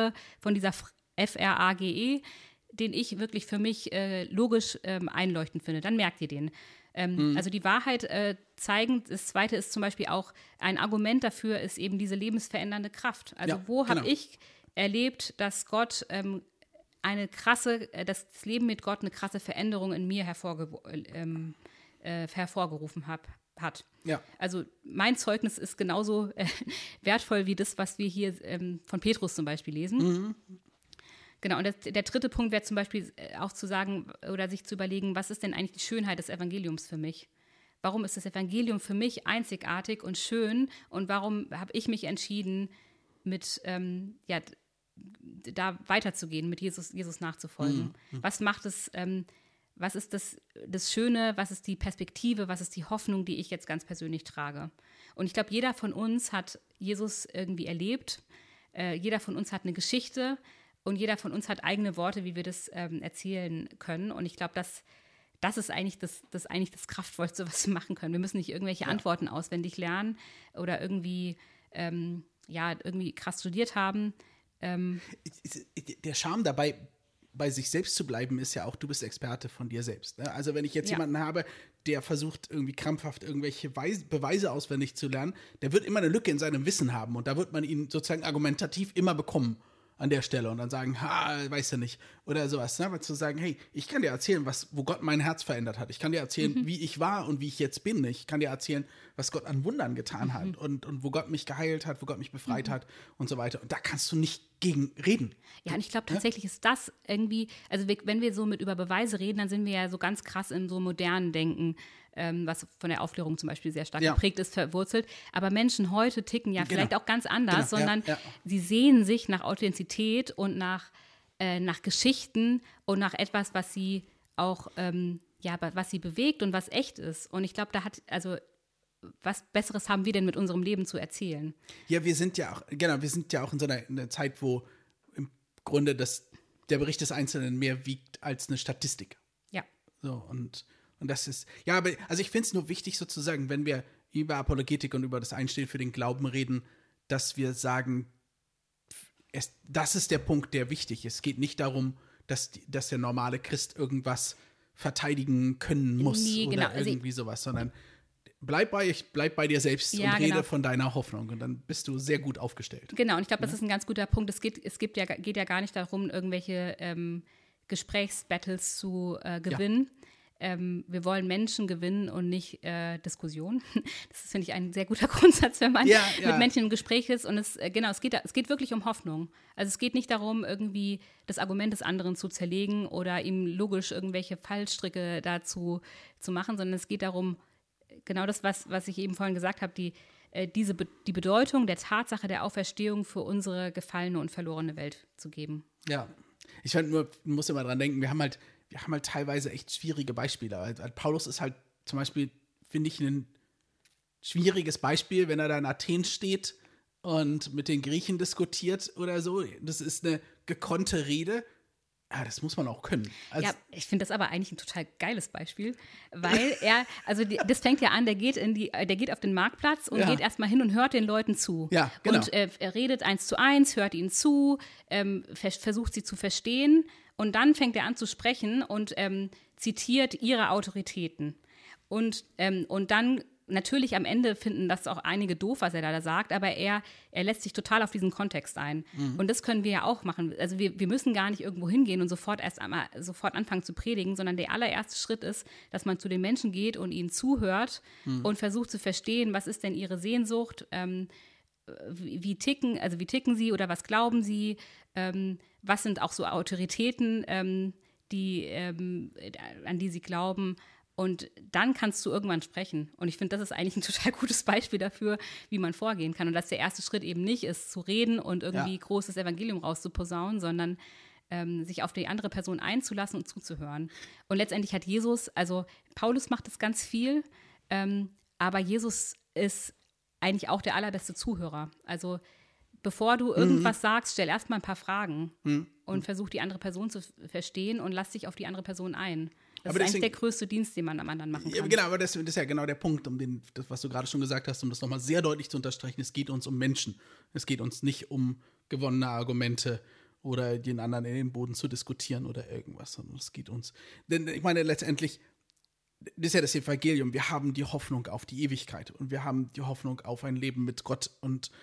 FRAGE, den ich wirklich für mich logisch einleuchtend finde. Dann merkt ihr den. Also die Wahrheit zeigen. Das Zweite ist zum Beispiel auch, ein Argument dafür ist eben diese lebensverändernde Kraft. Also wo habe ich erlebt, dass Gott das Leben mit Gott eine krasse Veränderung in mir hervorgerufen hat. Ja. Also mein Zeugnis ist genauso wertvoll wie das, was wir hier von Petrus zum Beispiel lesen. Mhm. Genau, und der dritte Punkt wäre zum Beispiel auch zu sagen oder sich zu überlegen, was ist denn eigentlich die Schönheit des Evangeliums für mich? Warum ist das Evangelium für mich einzigartig und schön und warum habe ich mich entschieden, da weiterzugehen, mit Jesus nachzufolgen? Was macht es, was ist das Schöne, was ist die Perspektive, was ist die Hoffnung, die ich jetzt ganz persönlich trage? Und ich glaube, jeder von uns hat Jesus irgendwie erlebt, jeder von uns hat eine Geschichte und jeder von uns hat eigene Worte, wie wir das erzählen können. Und ich glaube, das ist eigentlich das Kraftvollste, was wir machen können. Wir müssen nicht irgendwelche Antworten auswendig lernen oder irgendwie krass studiert haben. Der Charme dabei, bei sich selbst zu bleiben, ist ja auch, du bist Experte von dir selbst. Ne? Also wenn ich jetzt jemanden habe, der versucht irgendwie krampfhaft irgendwelche Beweise auswendig zu lernen, der wird immer eine Lücke in seinem Wissen haben und da wird man ihn sozusagen argumentativ immer bekommen an der Stelle und dann sagen, weiß ja nicht oder sowas. Ne? Aber zu sagen, hey, ich kann dir erzählen, wo Gott mein Herz verändert hat. Ich kann dir erzählen, wie ich war und wie ich jetzt bin. Ich kann dir erzählen, was Gott an Wundern getan hat und wo Gott mich geheilt hat, wo Gott mich befreit hat und so weiter. Und da kannst du nicht gegen reden. Ja, und ich glaube tatsächlich ist das irgendwie, also wenn wir so über Beweise reden, dann sind wir ja so ganz krass in so modernen Denken, was von der Aufklärung zum Beispiel sehr stark geprägt ist, verwurzelt. Aber Menschen heute ticken ja vielleicht auch ganz anders, sondern sie sehen sich nach Authentizität und nach Geschichten und nach etwas, was sie auch, was sie bewegt und was echt ist. Und ich glaube, was Besseres haben wir denn mit unserem Leben zu erzählen? Ja, wir sind ja auch in so einer Zeit, wo im Grunde der Bericht des Einzelnen mehr wiegt als eine Statistik. Ja. So, und das ist, also ich finde es nur wichtig sozusagen, wenn wir über Apologetik und über das Einstehen für den Glauben reden, dass wir sagen, das ist der Punkt, der wichtig ist. Es geht nicht darum, dass der normale Christ irgendwas verteidigen können muss genau. oder irgendwie sowas, sondern bleib bei dir selbst und rede von deiner Hoffnung und dann bist du sehr gut aufgestellt. Genau, und ich glaube, das ist ein ganz guter Punkt. Geht ja gar nicht darum, irgendwelche Gesprächsbattles zu gewinnen. Wir wollen Menschen gewinnen und nicht Diskussionen. Das ist, finde ich, ein sehr guter Grundsatz, wenn man mit Menschen im Gespräch ist. Und es geht wirklich um Hoffnung. Also es geht nicht darum, irgendwie das Argument des anderen zu zerlegen oder ihm logisch irgendwelche Fallstricke dazu zu machen, sondern es geht darum, genau das, was ich eben vorhin gesagt habe, die Bedeutung der Tatsache der Auferstehung für unsere gefallene und verlorene Welt zu geben. Ja, ich muss immer dran denken, wir haben halt teilweise echt schwierige Beispiele. Also Paulus ist halt zum Beispiel, finde ich, ein schwieriges Beispiel, wenn er da in Athen steht und mit den Griechen diskutiert oder so. Das ist eine gekonnte Rede. Ja, das muss man auch können. Also, ja, ich finde das aber eigentlich ein total geiles Beispiel, weil das fängt ja an, der geht auf den Marktplatz und geht erstmal hin und hört den Leuten zu. Ja, genau. Und er redet 1:1, hört ihnen zu, versucht sie zu verstehen und dann fängt er an zu sprechen und zitiert ihre Autoritäten. Und dann natürlich am Ende finden das auch einige doof, was er da sagt, aber er lässt sich total auf diesen Kontext ein. Mhm. Und das können wir ja auch machen. Also wir müssen gar nicht irgendwo hingehen und sofort anfangen zu predigen, sondern der allererste Schritt ist, dass man zu den Menschen geht und ihnen zuhört und versucht zu verstehen, was ist denn ihre Sehnsucht, wie ticken sie oder was glauben sie, was sind auch so Autoritäten, an die sie glauben. Und dann kannst du irgendwann sprechen. Und ich finde, das ist eigentlich ein total gutes Beispiel dafür, wie man vorgehen kann. Und dass der erste Schritt eben nicht ist, zu reden und irgendwie großes Evangelium rauszuposaunen, sondern sich auf die andere Person einzulassen und zuzuhören. Und letztendlich hat Jesus, also Paulus macht das ganz viel, aber Jesus ist eigentlich auch der allerbeste Zuhörer. Also bevor du irgendwas sagst, stell erst mal ein paar Fragen und versuch die andere Person zu verstehen und lass dich auf die andere Person ein. Das ist eigentlich der größte Dienst, den man am anderen machen kann. Ja, genau, aber das ist ja genau der Punkt, das, was du gerade schon gesagt hast, um das nochmal sehr deutlich zu unterstreichen. Es geht uns um Menschen. Es geht uns nicht um gewonnene Argumente oder den anderen in den Boden zu diskutieren oder irgendwas, sondern es geht uns. Denn ich meine, letztendlich, das ist ja das Evangelium. Wir haben die Hoffnung auf die Ewigkeit und wir haben die Hoffnung auf ein Leben mit Gott und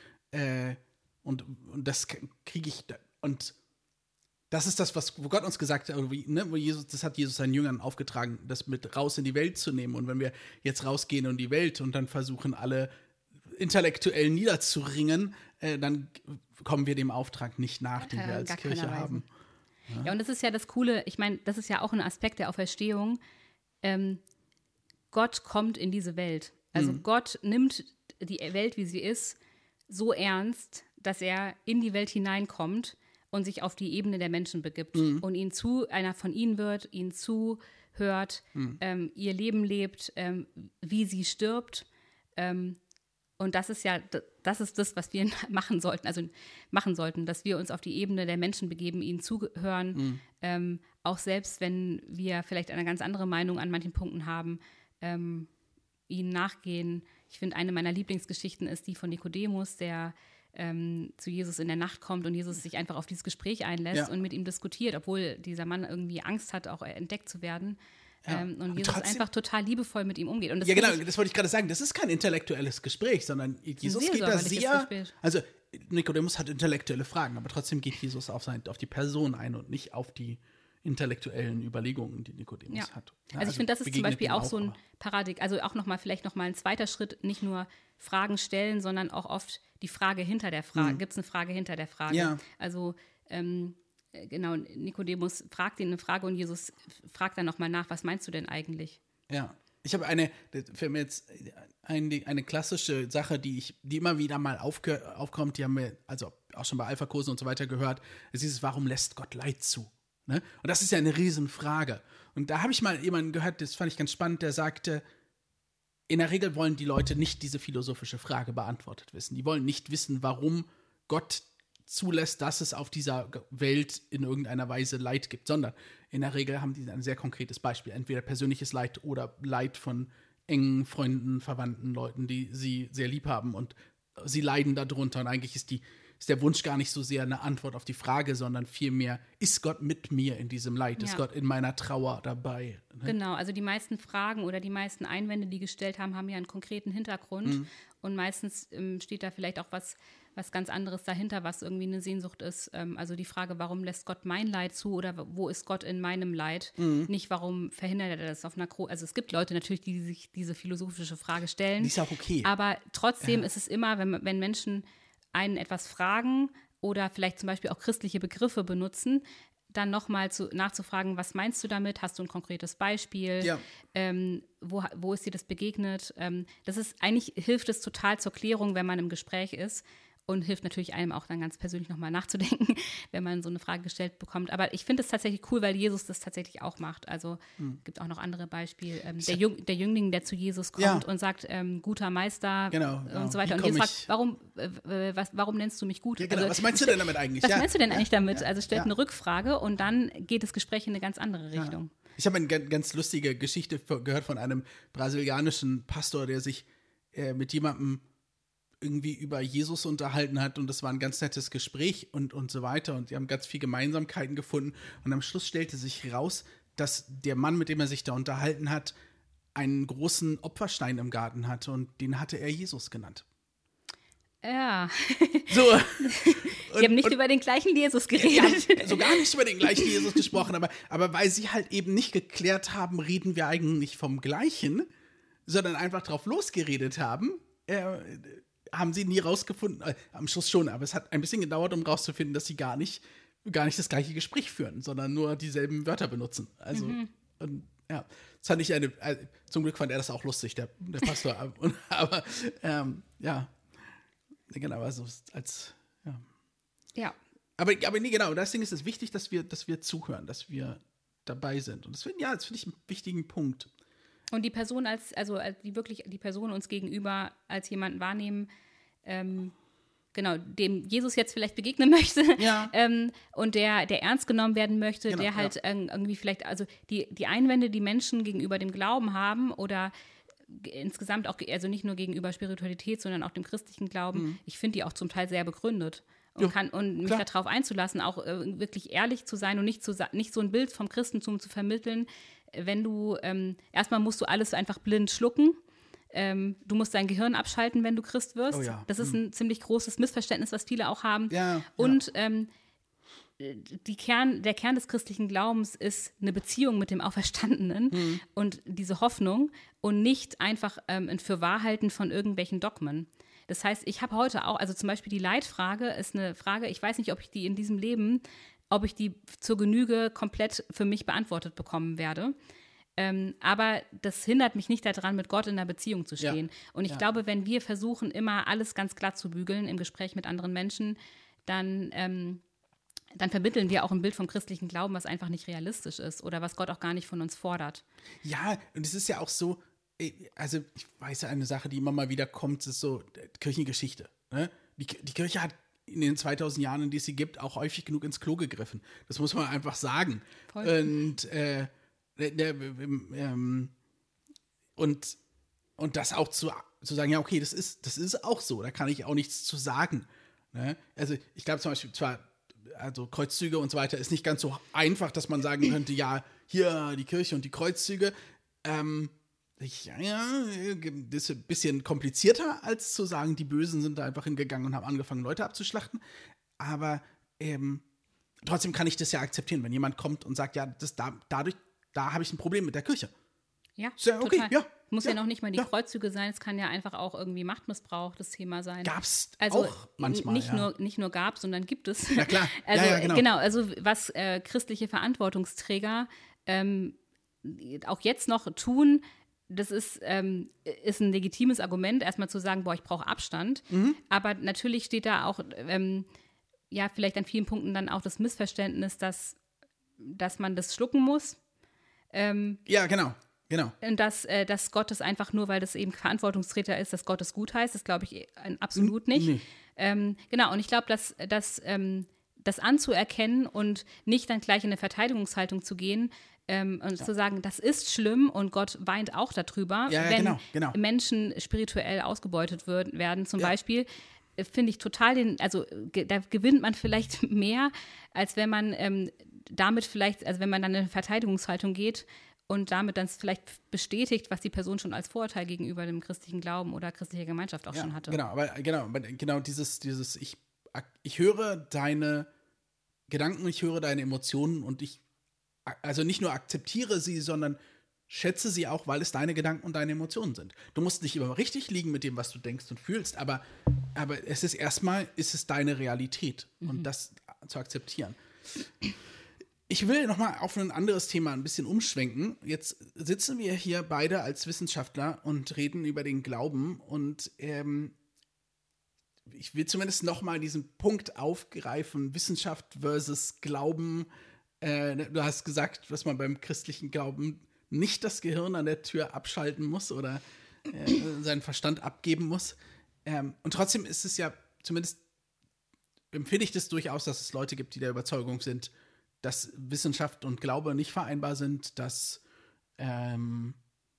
das kriege ich und das ist das, wo Gott uns gesagt hat, das hat Jesus seinen Jüngern aufgetragen, das mit raus in die Welt zu nehmen. Und wenn wir jetzt rausgehen in die Welt und dann versuchen, alle intellektuell niederzuringen, dann kommen wir dem Auftrag nicht nach, den wir als Kirche haben. Ja, und das ist ja das Coole, ich meine, das ist ja auch ein Aspekt der Auferstehung. Gott kommt in diese Welt. Also Gott nimmt die Welt, wie sie ist, so ernst, dass er in die Welt hineinkommt und sich auf die Ebene der Menschen begibt und einer von ihnen wird, ihnen zuhört, ihr Leben lebt, wie sie stirbt. Und das ist das, was wir machen sollten, dass wir uns auf die Ebene der Menschen begeben, ihnen zuhören, auch selbst wenn wir vielleicht eine ganz andere Meinung an manchen Punkten haben, ihnen nachgehen. Ich finde, eine meiner Lieblingsgeschichten ist die von Nikodemus, der zu Jesus in der Nacht kommt und Jesus sich einfach auf dieses Gespräch einlässt und mit ihm diskutiert, obwohl dieser Mann irgendwie Angst hat, auch entdeckt zu werden. Und Jesus einfach total liebevoll mit ihm umgeht. Und das das wollte ich gerade sagen. Das ist kein intellektuelles Gespräch, sondern Jesus geht da sehr. Also Nikodemus hat intellektuelle Fragen, aber trotzdem geht Jesus auf die Person ein und nicht auf die intellektuellen Überlegungen, die Nikodemus hat. Ja, also ich finde, das ist zum Beispiel auch so ein Paradigma, also auch vielleicht nochmal ein zweiter Schritt, nicht nur Fragen stellen, sondern auch oft die Frage hinter der Frage. Gibt es eine Frage hinter der Frage? Ja. Also genau, Nikodemus fragt ihn eine Frage und Jesus fragt dann nochmal nach, was meinst du denn eigentlich? Ja, ich habe eine klassische Sache, die immer wieder mal aufkommt, die haben wir also auch schon bei Alpha-Kursen und so weiter gehört, ist dieses, warum lässt Gott Leid zu? Ne? Und das ist ja eine Riesenfrage. Und da habe ich mal jemanden gehört, das fand ich ganz spannend, der sagte, in der Regel wollen die Leute nicht diese philosophische Frage beantwortet wissen. Die wollen nicht wissen, warum Gott zulässt, dass es auf dieser Welt in irgendeiner Weise Leid gibt, sondern in der Regel haben die ein sehr konkretes Beispiel. Entweder persönliches Leid oder Leid von engen Freunden, Verwandten, Leuten, die sie sehr lieb haben und sie leiden darunter. Und eigentlich ist ist der Wunsch gar nicht so sehr eine Antwort auf die Frage, sondern vielmehr, ist Gott mit mir in diesem Leid? Ist Gott in meiner Trauer dabei? Ne? Genau, also die meisten Fragen oder die meisten Einwände, die gestellt haben ja einen konkreten Hintergrund. Und meistens steht da vielleicht auch was ganz anderes dahinter, was irgendwie eine Sehnsucht ist. Also die Frage, warum lässt Gott mein Leid zu oder wo ist Gott in meinem Leid? Nicht, warum verhindert er das auf einer Also es gibt Leute natürlich, die sich diese philosophische Frage stellen. Die ist auch okay. Aber trotzdem ist es immer, wenn Menschen einen etwas fragen oder vielleicht zum Beispiel auch christliche Begriffe benutzen, dann nochmal nachzufragen, was meinst du damit? Hast du ein konkretes Beispiel? Ja. Wo ist dir das begegnet? Eigentlich hilft es total zur Klärung, wenn man im Gespräch ist und hilft natürlich einem auch dann ganz persönlich nochmal nachzudenken, wenn man so eine Frage gestellt bekommt. Aber ich finde es tatsächlich cool, weil Jesus das tatsächlich auch macht. Also gibt auch noch andere Beispiele. Der Jüngling, der zu Jesus kommt und sagt, guter Meister und so weiter. Und Jesus fragt, warum nennst du mich gut? Ja, genau. Also, was meinst du denn damit eigentlich? Was meinst du denn eigentlich damit? Also stellt eine Rückfrage und dann geht das Gespräch in eine ganz andere Richtung. Ich habe eine ganz lustige Geschichte gehört von einem brasilianischen Pastor, der sich mit jemandem irgendwie über Jesus unterhalten hat und das war ein ganz nettes Gespräch und so weiter und die haben ganz viel Gemeinsamkeiten gefunden und am Schluss stellte sich raus, dass der Mann, mit dem er sich da unterhalten hat, einen großen Opferstein im Garten hatte und den hatte er Jesus genannt. Ja. So. Die haben nicht über den gleichen Jesus geredet. Ja, so gar nicht über den gleichen Jesus gesprochen, aber weil sie halt eben nicht geklärt haben, reden wir eigentlich vom Gleichen, sondern einfach drauf losgeredet haben, haben sie nie rausgefunden, am Schluss schon, aber es hat ein bisschen gedauert, um rauszufinden, dass sie gar nicht das gleiche Gespräch führen, sondern nur dieselben Wörter benutzen. Also, und, ja, das fand ich zum Glück fand er das auch lustig, der Pastor, aber ja, genau, also ja. Aber nee, genau, deswegen ist es wichtig, dass wir zuhören, dass wir dabei sind. Und das finde ich einen wichtigen Punkt. Und die Person die Person uns gegenüber als jemanden wahrnehmen, dem Jesus jetzt vielleicht begegnen möchte und der ernst genommen werden möchte, der halt irgendwie vielleicht, also die Einwände, die Menschen gegenüber dem Glauben haben oder insgesamt auch, also nicht nur gegenüber Spiritualität, sondern auch dem christlichen Glauben, ich finde die auch zum Teil sehr begründet. Und mich darauf einzulassen, auch wirklich ehrlich zu sein und nicht so ein Bild vom Christentum zu vermitteln, wenn du, erstmal musst du alles einfach blind schlucken. Du musst dein Gehirn abschalten, wenn du Christ wirst. Oh ja. Das ist ein ziemlich großes Missverständnis, was viele auch haben. Ja, und der Kern des christlichen Glaubens ist eine Beziehung mit dem Auferstandenen und diese Hoffnung und nicht einfach ein Fürwahrhalten von irgendwelchen Dogmen. Das heißt, ich habe heute auch, also zum Beispiel die Leitfrage ist eine Frage, ich weiß nicht, ob ich die in diesem Leben zur Genüge komplett für mich beantwortet bekommen werde. Aber das hindert mich nicht daran, mit Gott in einer Beziehung zu stehen. Ja. Und ich glaube, wenn wir versuchen, immer alles ganz glatt zu bügeln im Gespräch mit anderen Menschen, dann vermitteln wir auch ein Bild vom christlichen Glauben, was einfach nicht realistisch ist oder was Gott auch gar nicht von uns fordert. Ja, und es ist ja auch so, also ich weiß ja, eine Sache, die immer mal wieder kommt, ist so Kirchengeschichte. Ne? Die Kirche hat in den 2000 Jahren, in die es sie gibt, auch häufig genug ins Klo gegriffen. Das muss man einfach sagen. Voll. Und das auch zu sagen, ja, okay, das ist auch so, da kann ich auch nichts zu sagen. Ne? Also ich glaube zum Beispiel, also Kreuzzüge und so weiter ist nicht ganz so einfach, dass man sagen könnte, ja, hier die Kirche und die Kreuzzüge. Das ist ein bisschen komplizierter, als zu sagen, die Bösen sind da einfach hingegangen und haben angefangen, Leute abzuschlachten. Aber trotzdem kann ich das ja akzeptieren, wenn jemand kommt und sagt, ja, da habe ich ein Problem mit der Kirche. Ja, ja okay, total. Muss ja noch nicht mal die Kreuzzüge sein, es kann ja einfach auch irgendwie Machtmissbrauch das Thema sein. Gab's also auch manchmal, nicht nur gab, sondern gibt es. Na klar, also, genau, also was christliche Verantwortungsträger auch jetzt noch tun, das ist ein legitimes Argument, erstmal zu sagen, ich brauche Abstand. Aber natürlich steht da auch, vielleicht an vielen Punkten dann auch das Missverständnis, dass man das schlucken muss. Ja, genau. Und dass Gott es einfach nur, weil das eben Verantwortungsträger ist, dass Gott es gut heißt, das glaube ich absolut nicht. Nee. Genau, und ich glaube, dass das anzuerkennen und nicht dann gleich in eine Verteidigungshaltung zu gehen, und zu sagen, das ist schlimm und Gott weint auch darüber, wenn genau. Menschen spirituell ausgebeutet werden zum Beispiel. finde ich total da gewinnt man vielleicht mehr, als wenn man damit vielleicht, also wenn man dann in eine Verteidigungshaltung geht und damit dann vielleicht bestätigt, was die Person schon als Vorurteil gegenüber dem christlichen Glauben oder christlicher Gemeinschaft auch schon hatte. Genau, dieses ich höre deine Gedanken, ich höre deine Emotionen und ich also nicht nur akzeptiere sie, sondern schätze sie auch, weil es deine Gedanken und deine Emotionen sind. Du musst nicht immer richtig liegen mit dem, was du denkst und fühlst, aber es ist deine Realität und das zu akzeptieren. Ich will nochmal auf ein anderes Thema ein bisschen umschwenken. Jetzt sitzen wir hier beide als Wissenschaftler und reden über den Glauben und ich will zumindest nochmal diesen Punkt aufgreifen, Wissenschaft versus Glauben. Du hast gesagt, dass man beim christlichen Glauben nicht das Gehirn an der Tür abschalten muss oder seinen Verstand abgeben muss. Und trotzdem ist es ja, zumindest empfinde ich das durchaus, dass es Leute gibt, die der Überzeugung sind, dass Wissenschaft und Glaube nicht vereinbar sind, dass und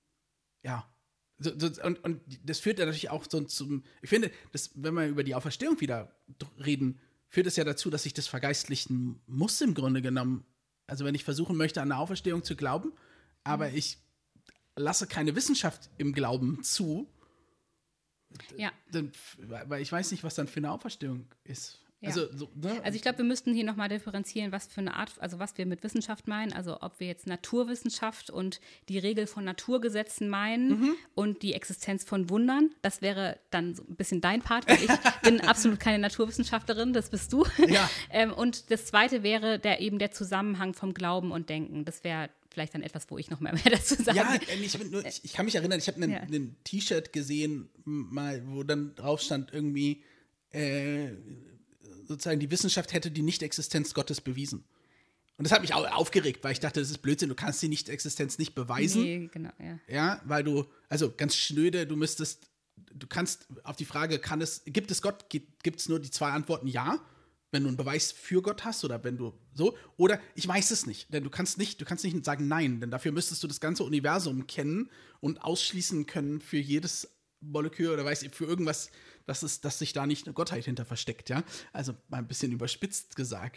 das führt ja natürlich auch so zum, ich finde, wenn wir über die Auferstehung wieder reden, führt es ja dazu, dass ich das vergeistlichen muss im Grunde genommen. Also wenn ich versuchen möchte, an eine Auferstehung zu glauben, aber ich lasse keine Wissenschaft im Glauben zu, weil ich weiß nicht, was dann für eine Auferstehung ist. Ja. Also ich glaube, wir müssten hier nochmal differenzieren, was für eine Art, also was wir mit Wissenschaft meinen, also ob wir jetzt Naturwissenschaft und die Regel von Naturgesetzen meinen und die Existenz von Wundern. Das wäre dann so ein bisschen dein Part, weil ich bin absolut keine Naturwissenschaftlerin, das bist du. Ja. Und das Zweite wäre der Zusammenhang vom Glauben und Denken. Das wäre vielleicht dann etwas, wo ich noch mehr dazu sage. Ja, ich kann mich erinnern, ich habe ein T-Shirt gesehen, mal, wo dann drauf stand irgendwie sozusagen die Wissenschaft hätte die Nichtexistenz Gottes bewiesen. Und das hat mich auch aufgeregt, weil ich dachte, das ist Blödsinn, du kannst die Nichtexistenz nicht beweisen. Nee, genau, ja. Ja, weil also ganz schnöde, du kannst auf die Frage, gibt es Gott, gibt es nur die zwei Antworten ja, wenn du einen Beweis für Gott hast oder wenn du so, oder ich weiß es nicht, denn du kannst nicht sagen nein, denn dafür müsstest du das ganze Universum kennen und ausschließen können für jedes Molekül oder für irgendwas, dass sich da nicht eine Gottheit hinter versteckt, ja. Also mal ein bisschen überspitzt gesagt.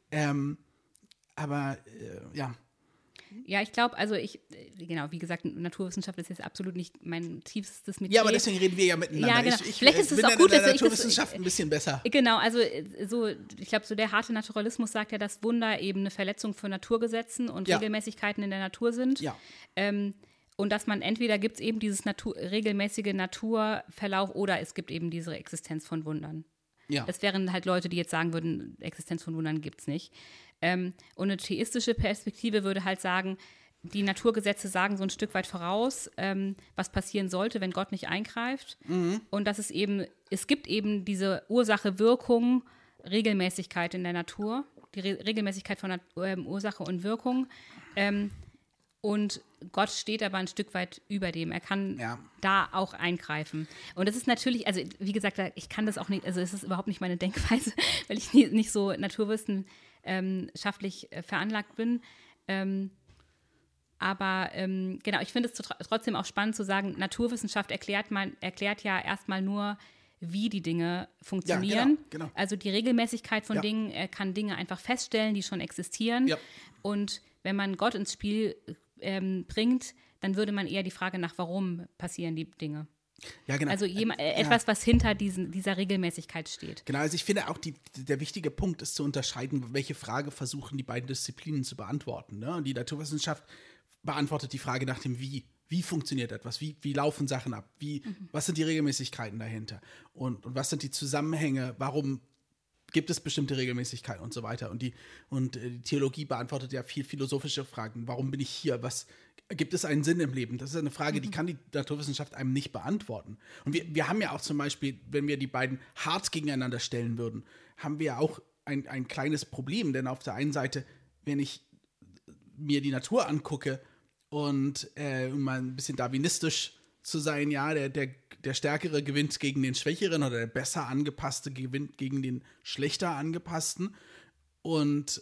Ja. Ja, ich glaube, genau, wie gesagt, Naturwissenschaft ist jetzt absolut nicht mein tiefstes Metier. Ja, aber deswegen reden wir ja miteinander. Ja, genau. Vielleicht ist es auch gut, dass Naturwissenschaft ein bisschen besser. Genau, also ich glaube, so der harte Naturalismus sagt ja, dass Wunder eben eine Verletzung von Naturgesetzen und Regelmäßigkeiten in der Natur sind. Ja. Und dass man entweder gibt es eben dieses regelmäßige Naturverlauf oder es gibt eben diese Existenz von Wundern. Ja. Das wären halt Leute, die jetzt sagen würden, Existenz von Wundern gibt es nicht. Und eine theistische Perspektive würde halt sagen, die Naturgesetze sagen so ein Stück weit voraus, was passieren sollte, wenn Gott nicht eingreift. Und dass es gibt eben diese Ursache-Wirkung, Regelmäßigkeit in der Natur, die Regelmäßigkeit von Ursache und Wirkung. Und Gott steht aber ein Stück weit über dem. Er kann da auch eingreifen. Und das ist natürlich, also wie gesagt, ich kann das auch nicht, also es ist überhaupt nicht meine Denkweise, weil ich nicht so naturwissenschaftlich veranlagt bin. Aber genau, ich finde es trotzdem auch spannend zu sagen, Naturwissenschaft erklärt ja erstmal nur, wie die Dinge funktionieren. Ja, genau. Also die Regelmäßigkeit von Dingen, kann Dinge einfach feststellen, die schon existieren. Ja. Und wenn man Gott ins Spiel bringt, dann würde man eher die Frage nach, warum passieren die Dinge. Ja, genau. Also etwas, was hinter dieser Regelmäßigkeit steht. Genau, also ich finde auch, der wichtige Punkt ist zu unterscheiden, welche Frage versuchen die beiden Disziplinen zu beantworten. Ne? Und die Naturwissenschaft beantwortet die Frage nach dem Wie. Wie funktioniert etwas? Wie laufen Sachen ab? Was sind die Regelmäßigkeiten dahinter? Und was sind die Zusammenhänge? Warum gibt es bestimmte Regelmäßigkeiten und so weiter? Und die Theologie beantwortet ja viel philosophische Fragen. Warum bin ich hier? Gibt es einen Sinn im Leben? Das ist eine Frage, die kann die Naturwissenschaft einem nicht beantworten. Und wir haben ja auch zum Beispiel, wenn wir die beiden hart gegeneinander stellen würden, haben wir ja auch ein kleines Problem. Denn auf der einen Seite, wenn ich mir die Natur angucke und um mal ein bisschen darwinistisch zu sein, ja, der Stärkere gewinnt gegen den Schwächeren oder der besser Angepasste gewinnt gegen den schlechter Angepassten und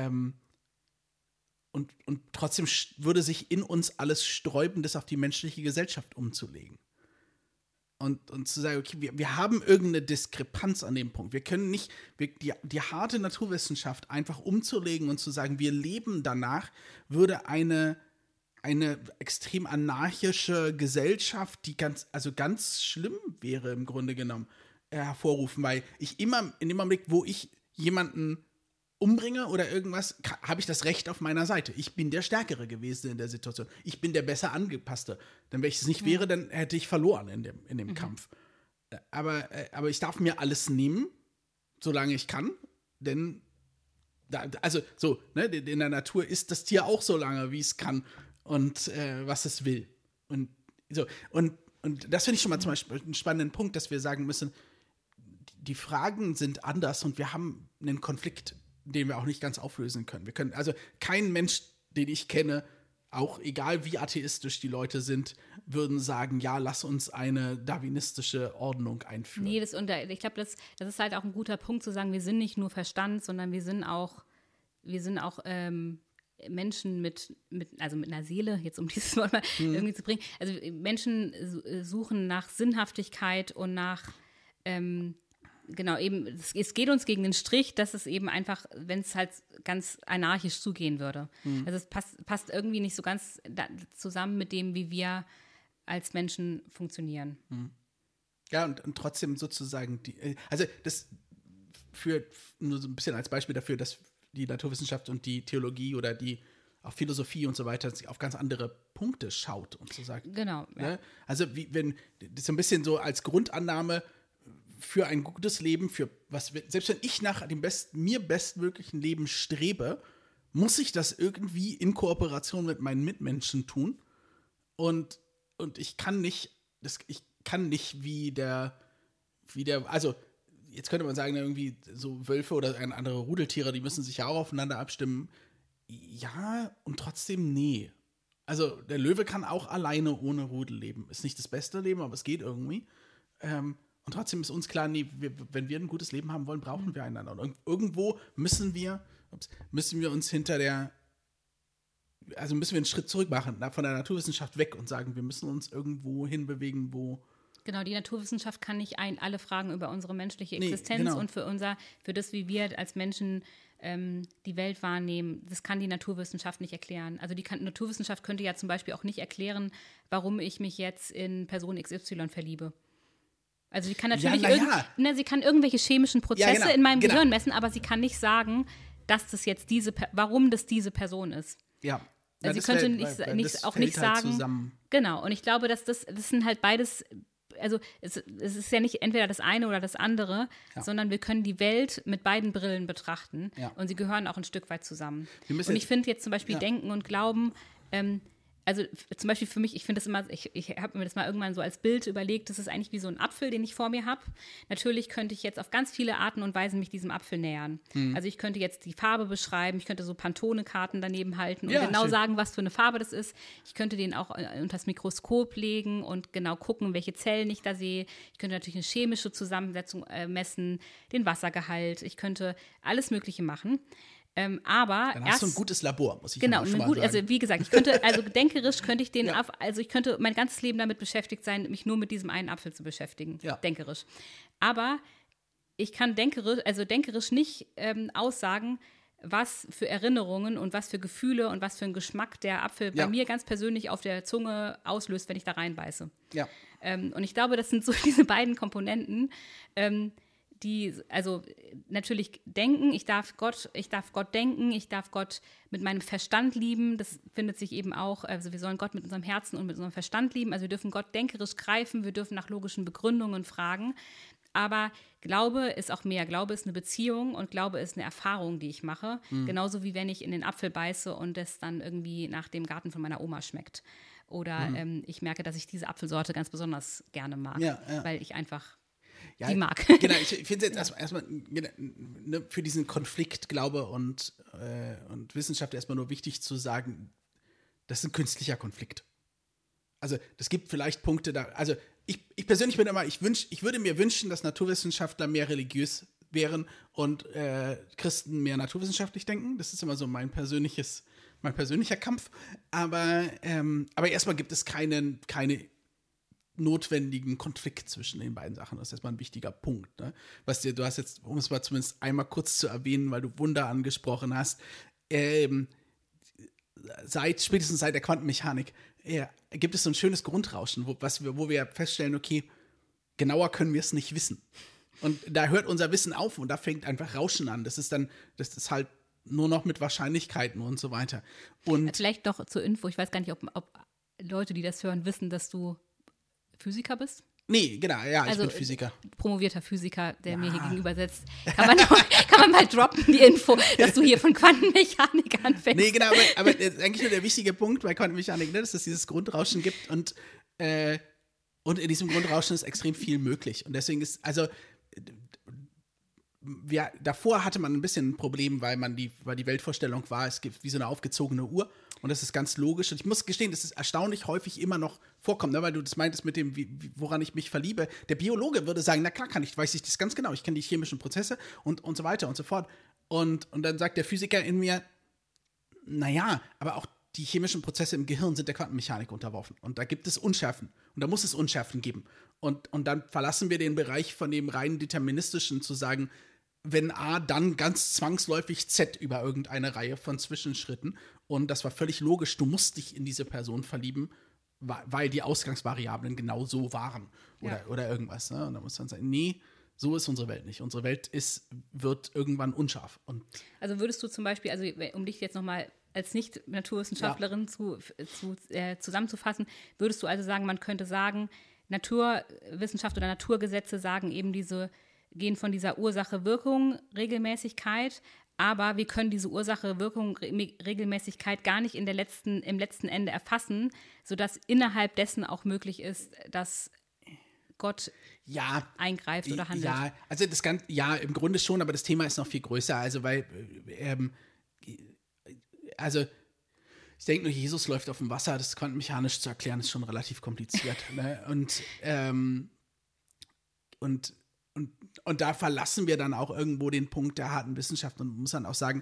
trotzdem würde sich in uns alles sträuben, das auf die menschliche Gesellschaft umzulegen. Und zu sagen, okay, wir haben irgendeine Diskrepanz an dem Punkt. Wir können nicht, die harte Naturwissenschaft einfach umzulegen und zu sagen, wir leben danach, würde eine extrem anarchische Gesellschaft, die ganz schlimm wäre im Grunde genommen, hervorrufen, weil ich immer, in dem Augenblick, wo ich jemanden umbringe oder irgendwas, habe ich das Recht auf meiner Seite. Ich bin der Stärkere gewesen in der Situation. Ich bin der besser Angepasste. Denn wenn ich es nicht wäre, dann hätte ich verloren in dem Kampf. Aber ich darf mir alles nehmen, solange ich kann, denn in der Natur ist das Tier auch so lange, wie es kann und was es will. Und das finde ich schon mal zum Beispiel einen spannenden Punkt, dass wir sagen müssen, die Fragen sind anders und wir haben einen Konflikt, den wir auch nicht ganz auflösen können. Also kein Mensch, den ich kenne, auch egal wie atheistisch die Leute sind, würden sagen, ja, lass uns eine darwinistische Ordnung einführen. Nee, ich glaube, das ist halt auch ein guter Punkt zu sagen, wir sind nicht nur Verstand, sondern wir sind auch Menschen mit einer Seele, jetzt um dieses Wort mal irgendwie zu bringen. Also Menschen suchen nach Sinnhaftigkeit und nach genau, eben, es geht uns gegen den Strich, dass es eben einfach, wenn es halt ganz anarchisch zugehen würde. Also es passt irgendwie nicht so ganz zusammen mit dem, wie wir als Menschen funktionieren. Ja, und trotzdem sozusagen, also das führt nur so ein bisschen als Beispiel dafür, dass die Naturwissenschaft und die Theologie oder die auch Philosophie und so weiter auf ganz andere Punkte schaut und so sagt. Genau. Ja. Ne? Also wenn das so ein bisschen so als Grundannahme für ein gutes Leben, selbst wenn ich nach dem mir bestmöglichen Leben strebe, muss ich das irgendwie in Kooperation mit meinen Mitmenschen tun. Und ich kann nicht also jetzt könnte man sagen, irgendwie so Wölfe oder andere Rudeltiere, die müssen sich ja auch aufeinander abstimmen. Ja, und trotzdem nee. Also der Löwe kann auch alleine ohne Rudel leben. Ist nicht das beste Leben, aber es geht irgendwie. Und trotzdem ist uns klar, nee, wenn wir ein gutes Leben haben wollen, brauchen wir einander. Und irgendwo müssen wir uns müssen wir einen Schritt zurück machen, von der Naturwissenschaft weg und sagen, wir müssen uns irgendwo hinbewegen, wo. Genau, die Naturwissenschaft kann nicht alle Fragen über unsere menschliche Existenz genau. Und für das, wie wir als Menschen die Welt wahrnehmen, das kann die Naturwissenschaft nicht erklären. Also die Naturwissenschaft könnte ja zum Beispiel auch nicht erklären, warum ich mich jetzt in Person XY verliebe. Also sie kann natürlich sie kann irgendwelche chemischen Prozesse in meinem Gehirn messen, aber sie kann nicht sagen, dass das jetzt warum das diese Person ist. Ja. Also sie könnte nicht sagen. Zusammen. Genau. Und ich glaube, dass das sind halt beides. Also es ist ja nicht entweder das eine oder das andere, sondern wir können die Welt mit beiden Brillen betrachten und sie gehören auch ein Stück weit zusammen. Und ich finde jetzt zum Beispiel Denken und Glauben, also zum Beispiel für mich, ich finde das immer, ich habe mir das mal irgendwann so als Bild überlegt, das ist eigentlich wie so ein Apfel, den ich vor mir habe. Natürlich könnte ich jetzt auf ganz viele Arten und Weisen mich diesem Apfel nähern. Also ich könnte jetzt die Farbe beschreiben, ich könnte so Pantone-Karten daneben halten und genau sagen, was für eine Farbe das ist. Ich könnte den auch unter das Mikroskop legen und genau gucken, welche Zellen ich da sehe. Ich könnte natürlich eine chemische Zusammensetzung messen, den Wassergehalt. Ich könnte alles Mögliche machen. Aber dann hast du ein gutes Labor, muss ich schon mal sagen. Also wie gesagt, denkerisch könnte ich ich könnte mein ganzes Leben damit beschäftigt sein, mich nur mit diesem einen Apfel zu beschäftigen, denkerisch. Aber ich kann denkerisch nicht aussagen, was für Erinnerungen und was für Gefühle und was für einen Geschmack der Apfel bei mir ganz persönlich auf der Zunge auslöst, wenn ich da reinbeiße. Ja. Und ich glaube, das sind so diese beiden Komponenten, also natürlich denken, ich darf Gott denken, ich darf Gott mit meinem Verstand lieben, das findet sich eben auch, also wir sollen Gott mit unserem Herzen und mit unserem Verstand lieben, also wir dürfen Gott denkerisch greifen, wir dürfen nach logischen Begründungen fragen, aber Glaube ist auch mehr, Glaube ist eine Beziehung und Glaube ist eine Erfahrung, die ich mache, genauso wie wenn ich in den Apfel beiße und es dann irgendwie nach dem Garten von meiner Oma schmeckt oder ich merke, dass ich diese Apfelsorte ganz besonders gerne mag, weil ich einfach die mag. Genau, ich finde es jetzt erstmal für diesen Konflikt Glaube und Wissenschaft erstmal nur wichtig zu sagen, das ist ein künstlicher Konflikt. Also es gibt vielleicht Punkte da, also ich persönlich bin immer, ich würde mir wünschen, dass Naturwissenschaftler mehr religiös wären und Christen mehr naturwissenschaftlich denken. Das ist immer so mein persönlicher Kampf. Aber erstmal gibt es keine notwendigen Konflikt zwischen den beiden Sachen. Das ist erstmal ein wichtiger Punkt. Ne? Du hast jetzt, um es mal zumindest einmal kurz zu erwähnen, weil du Wunder angesprochen hast, spätestens seit der Quantenmechanik gibt es so ein schönes Grundrauschen, wo wir feststellen, okay, genauer können wir es nicht wissen. Und da hört unser Wissen auf und da fängt einfach Rauschen an. Das ist halt nur noch mit Wahrscheinlichkeiten und so weiter. Und vielleicht noch zur Info, ich weiß gar nicht, ob Leute, die das hören, wissen, dass du Physiker bist. Nee, genau, ja, ich bin Physiker. Promovierter Physiker, der mir hier gegenüber sitzt. Kann man mal droppen, die Info, dass du hier von Quantenmechanik anfängst. Nee, genau, aber eigentlich nur der wichtige Punkt bei Quantenmechanik, ne, dass es dieses Grundrauschen gibt und in diesem Grundrauschen ist extrem viel möglich. Und deswegen ist, also davor hatte man ein bisschen ein Problem, weil die Weltvorstellung war, es gibt wie so eine aufgezogene Uhr und das ist ganz logisch. Und ich muss gestehen, dass es erstaunlich häufig immer noch vorkommt, ne, weil du das meintest mit dem, woran ich mich verliebe. Der Biologe würde sagen, na klar weiß ich das ganz genau, ich kenne die chemischen Prozesse und so weiter und so fort. Und dann sagt der Physiker in mir, naja, aber auch die chemischen Prozesse im Gehirn sind der Quantenmechanik unterworfen. Und da gibt es Unschärfen. Und da muss es Unschärfen geben. Und dann verlassen wir den Bereich von dem rein deterministischen zu sagen, wenn A, dann ganz zwangsläufig Z über irgendeine Reihe von Zwischenschritten. Und das war völlig logisch. Du musst dich in diese Person verlieben, weil die Ausgangsvariablen genau so waren. Oder irgendwas. Ne? Und da muss man sagen, nee, so ist unsere Welt nicht. Unsere Welt wird irgendwann unscharf. Also würdest du zum Beispiel, also um dich jetzt nochmal als Nicht-Naturwissenschaftlerin zusammenzufassen, würdest du also sagen, man könnte sagen, Naturwissenschaft oder Naturgesetze sagen eben gehen von dieser Ursache-Wirkung-Regelmäßigkeit, aber wir können diese Ursache-Wirkung-Regelmäßigkeit gar nicht im letzten Ende erfassen, sodass innerhalb dessen auch möglich ist, dass Gott eingreift oder handelt. Ja, also im Grunde schon, aber das Thema ist noch viel größer, also weil ich denke nur, Jesus läuft auf dem Wasser, das quantenmechanisch zu erklären, ist schon relativ kompliziert. Ne? Und da verlassen wir dann auch irgendwo den Punkt der harten Wissenschaft und muss dann auch sagen,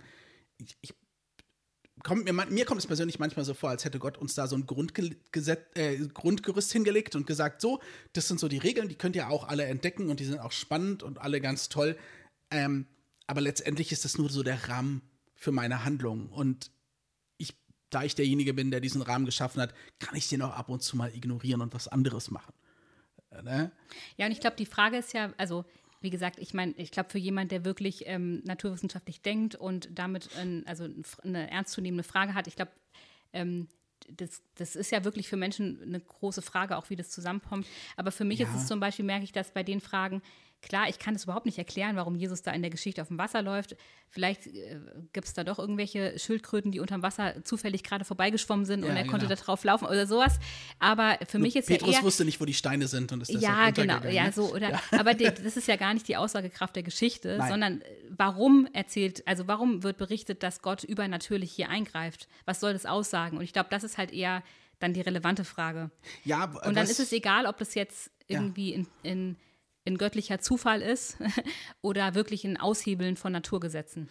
mir kommt es persönlich manchmal so vor, als hätte Gott uns da so ein Grundgerüst hingelegt und gesagt, so, das sind so die Regeln, die könnt ihr auch alle entdecken und die sind auch spannend und alle ganz toll. Aber letztendlich ist das nur so der Rahmen für meine Handlungen. Und da ich derjenige bin, der diesen Rahmen geschaffen hat, kann ich den auch ab und zu mal ignorieren und was anderes machen. Ne? Ja, und ich glaube, die Frage ist ja, also wie gesagt, ich glaube, für jemand, der wirklich naturwissenschaftlich denkt und damit eine ernstzunehmende Frage hat, ich glaube, das ist ja wirklich für Menschen eine große Frage, auch wie das zusammenkommt. Aber für mich ist es zum Beispiel, merke ich, dass bei den Fragen, klar, ich kann es überhaupt nicht erklären, warum Jesus da in der Geschichte auf dem Wasser läuft. Vielleicht gibt es da doch irgendwelche Schildkröten, die unterm Wasser zufällig gerade vorbeigeschwommen sind und er konnte da drauf laufen oder sowas. Aber für mich ist Petrus ja eher... wusste nicht, wo die Steine sind und ist deshalb genau, untergegangen. Aber das ist ja gar nicht die Aussagekraft der Geschichte, sondern warum wird berichtet, dass Gott übernatürlich hier eingreift? Was soll das aussagen? Und ich glaube, das ist halt eher dann die relevante Frage. Ja, und dann ist es egal, ob das jetzt irgendwie in göttlicher Zufall ist oder wirklich ein Aushebeln von Naturgesetzen.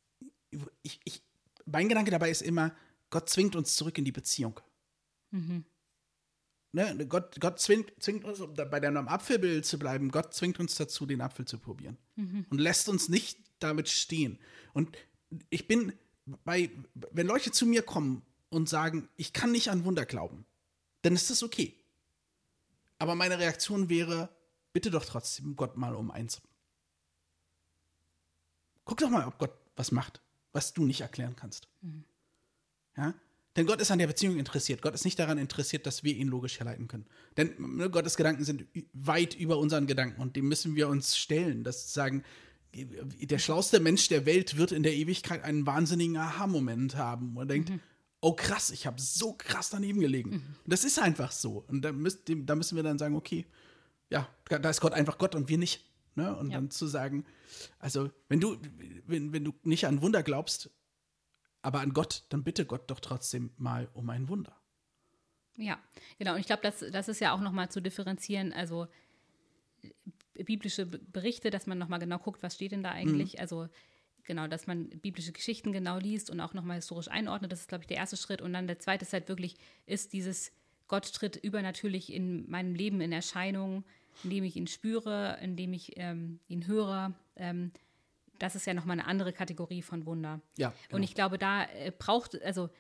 Mein Gedanke dabei ist immer, Gott zwingt uns zurück in die Beziehung. Mhm. Ne? Gott zwingt uns, um bei deinem Apfelbild zu bleiben, Gott zwingt uns dazu, den Apfel zu probieren. Mhm. Und lässt uns nicht damit stehen. Und wenn Leute zu mir kommen und sagen, ich kann nicht an Wunder glauben, dann ist das okay. Aber meine Reaktion wäre, bitte doch trotzdem Gott mal um eins. Guck doch mal, ob Gott was macht, was du nicht erklären kannst. Mhm. Ja? Denn Gott ist an der Beziehung interessiert. Gott ist nicht daran interessiert, dass wir ihn logisch herleiten können. Denn Gottes Gedanken sind weit über unseren Gedanken und dem müssen wir uns stellen. Das sagen, der schlauste Mensch der Welt wird in der Ewigkeit einen wahnsinnigen Aha-Moment haben und denkt, oh krass, ich habe so krass daneben gelegen. Mhm. Und das ist einfach so. Und da müssen wir dann sagen, okay, ja, da ist Gott einfach Gott und wir nicht. Ne? Und dann zu sagen, also wenn du nicht an Wunder glaubst, aber an Gott, dann bitte Gott doch trotzdem mal um ein Wunder. Ja, genau. Und ich glaube, das ist ja auch nochmal zu differenzieren, also biblische Berichte, dass man nochmal genau guckt, was steht denn da eigentlich. Mhm. Also genau, dass man biblische Geschichten genau liest und auch nochmal historisch einordnet. Das ist, glaube ich, der erste Schritt. Und dann der zweite ist halt wirklich, ist dieses Gott tritt übernatürlich in meinem Leben in Erscheinung, indem ich ihn spüre, indem ich ihn höre. Das ist ja nochmal eine andere Kategorie von Wunder. Ja, genau. Und ich glaube, da braucht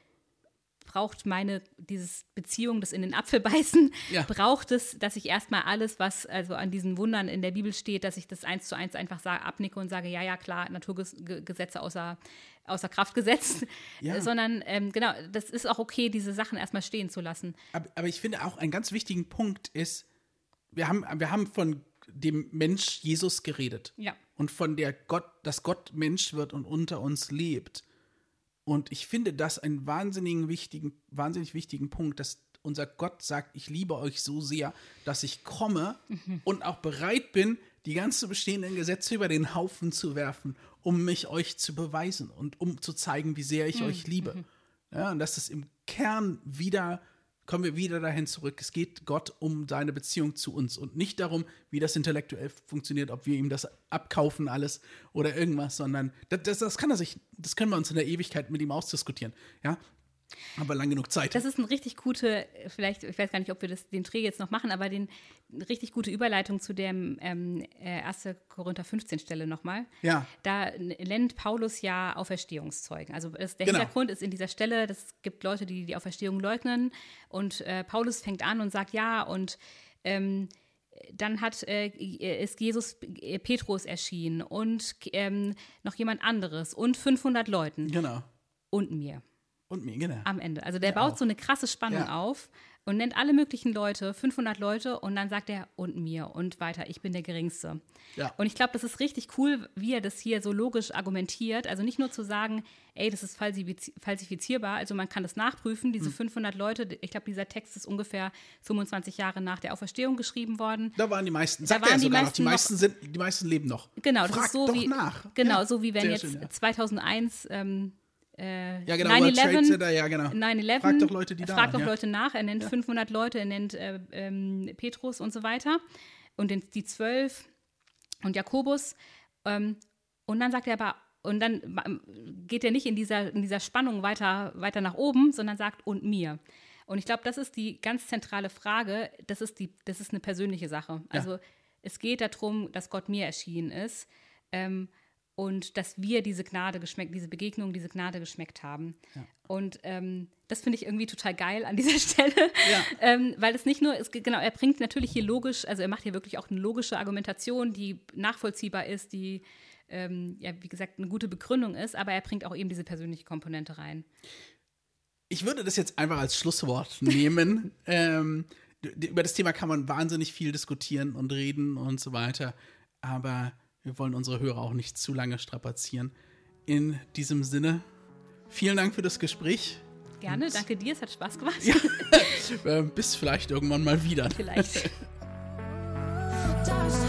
dieses Beziehung, das in den Apfel beißen, braucht es, dass ich erstmal alles, was also an diesen Wundern in der Bibel steht, dass ich das 1:1 einfach abnicke und sage, ja, klar, Naturgesetze außer Kraft gesetzt, sondern genau, das ist auch okay, diese Sachen erstmal stehen zu lassen. Aber ich finde auch einen ganz wichtigen Punkt ist, wir haben von dem Mensch Jesus geredet. Ja. Und von dass Gott Mensch wird und unter uns lebt. Und ich finde das einen wahnsinnig wichtigen Punkt, dass unser Gott sagt, ich liebe euch so sehr, dass ich komme und auch bereit bin, die ganzen bestehenden Gesetze über den Haufen zu werfen, um mich euch zu beweisen und um zu zeigen, wie sehr ich euch liebe. Ja, und dass es im Kern kommen wir wieder dahin zurück. Es geht Gott um seine Beziehung zu uns und nicht darum, wie das intellektuell funktioniert, ob wir ihm das abkaufen alles oder irgendwas, sondern das können wir uns in der Ewigkeit mit ihm ausdiskutieren. Ja, aber lang genug Zeit. Das ist eine richtig gute, vielleicht, ich weiß gar nicht, ob wir den Dreh jetzt noch machen, aber eine richtig gute Überleitung zu der 1. Korinther 15 Stelle nochmal. Ja. Da nennt Paulus ja Auferstehungszeugen. Also der Hintergrund ist in dieser Stelle, es gibt Leute, die die Auferstehung leugnen und Paulus fängt an und sagt, ja, und dann ist Jesus Petrus erschienen und noch jemand anderes und 500 Leuten. Genau. Und mir. Und mir, genau. Am Ende. Also der baut so eine krasse Spannung auf und nennt alle möglichen Leute, 500 Leute, und dann sagt er, und mir und weiter, ich bin der Geringste. Ja. Und ich glaube, das ist richtig cool, wie er das hier so logisch argumentiert. Also nicht nur zu sagen, ey, das ist falsifizierbar, also man kann das nachprüfen, diese 500 Leute, ich glaube, dieser Text ist ungefähr 25 Jahre nach der Auferstehung geschrieben worden. Da waren die meisten, sagt er sogar noch, die meisten leben noch. Genau, das Frag ist so doch wie, nach. Genau, ja, so wie wenn jetzt schön, 2001 ja, genau, 9/11, ja, genau. 9/11, frag doch Leute, Leute nach, er nennt 500 Leute, er nennt Petrus und so weiter und die 12 und Jakobus und dann sagt er aber, und dann geht er nicht in dieser Spannung weiter nach oben, sondern sagt, und mir. Und ich glaube, das ist die ganz zentrale Frage, das ist eine persönliche Sache. Also es geht darum, dass Gott mir erschienen ist, und dass wir diese Begegnung, diese Gnade geschmeckt haben. Ja. Und das finde ich irgendwie total geil an dieser Stelle, weil es nicht nur ist, genau, er bringt natürlich hier logisch, also er macht hier wirklich auch eine logische Argumentation, die nachvollziehbar ist, die, wie gesagt, eine gute Begründung ist, aber er bringt auch eben diese persönliche Komponente rein. Ich würde das jetzt einfach als Schlusswort nehmen. Über das Thema kann man wahnsinnig viel diskutieren und reden und so weiter, aber wir wollen unsere Hörer auch nicht zu lange strapazieren. In diesem Sinne, vielen Dank für das Gespräch. Gerne, danke dir, es hat Spaß gemacht. Ja, bis vielleicht irgendwann mal wieder. Vielleicht.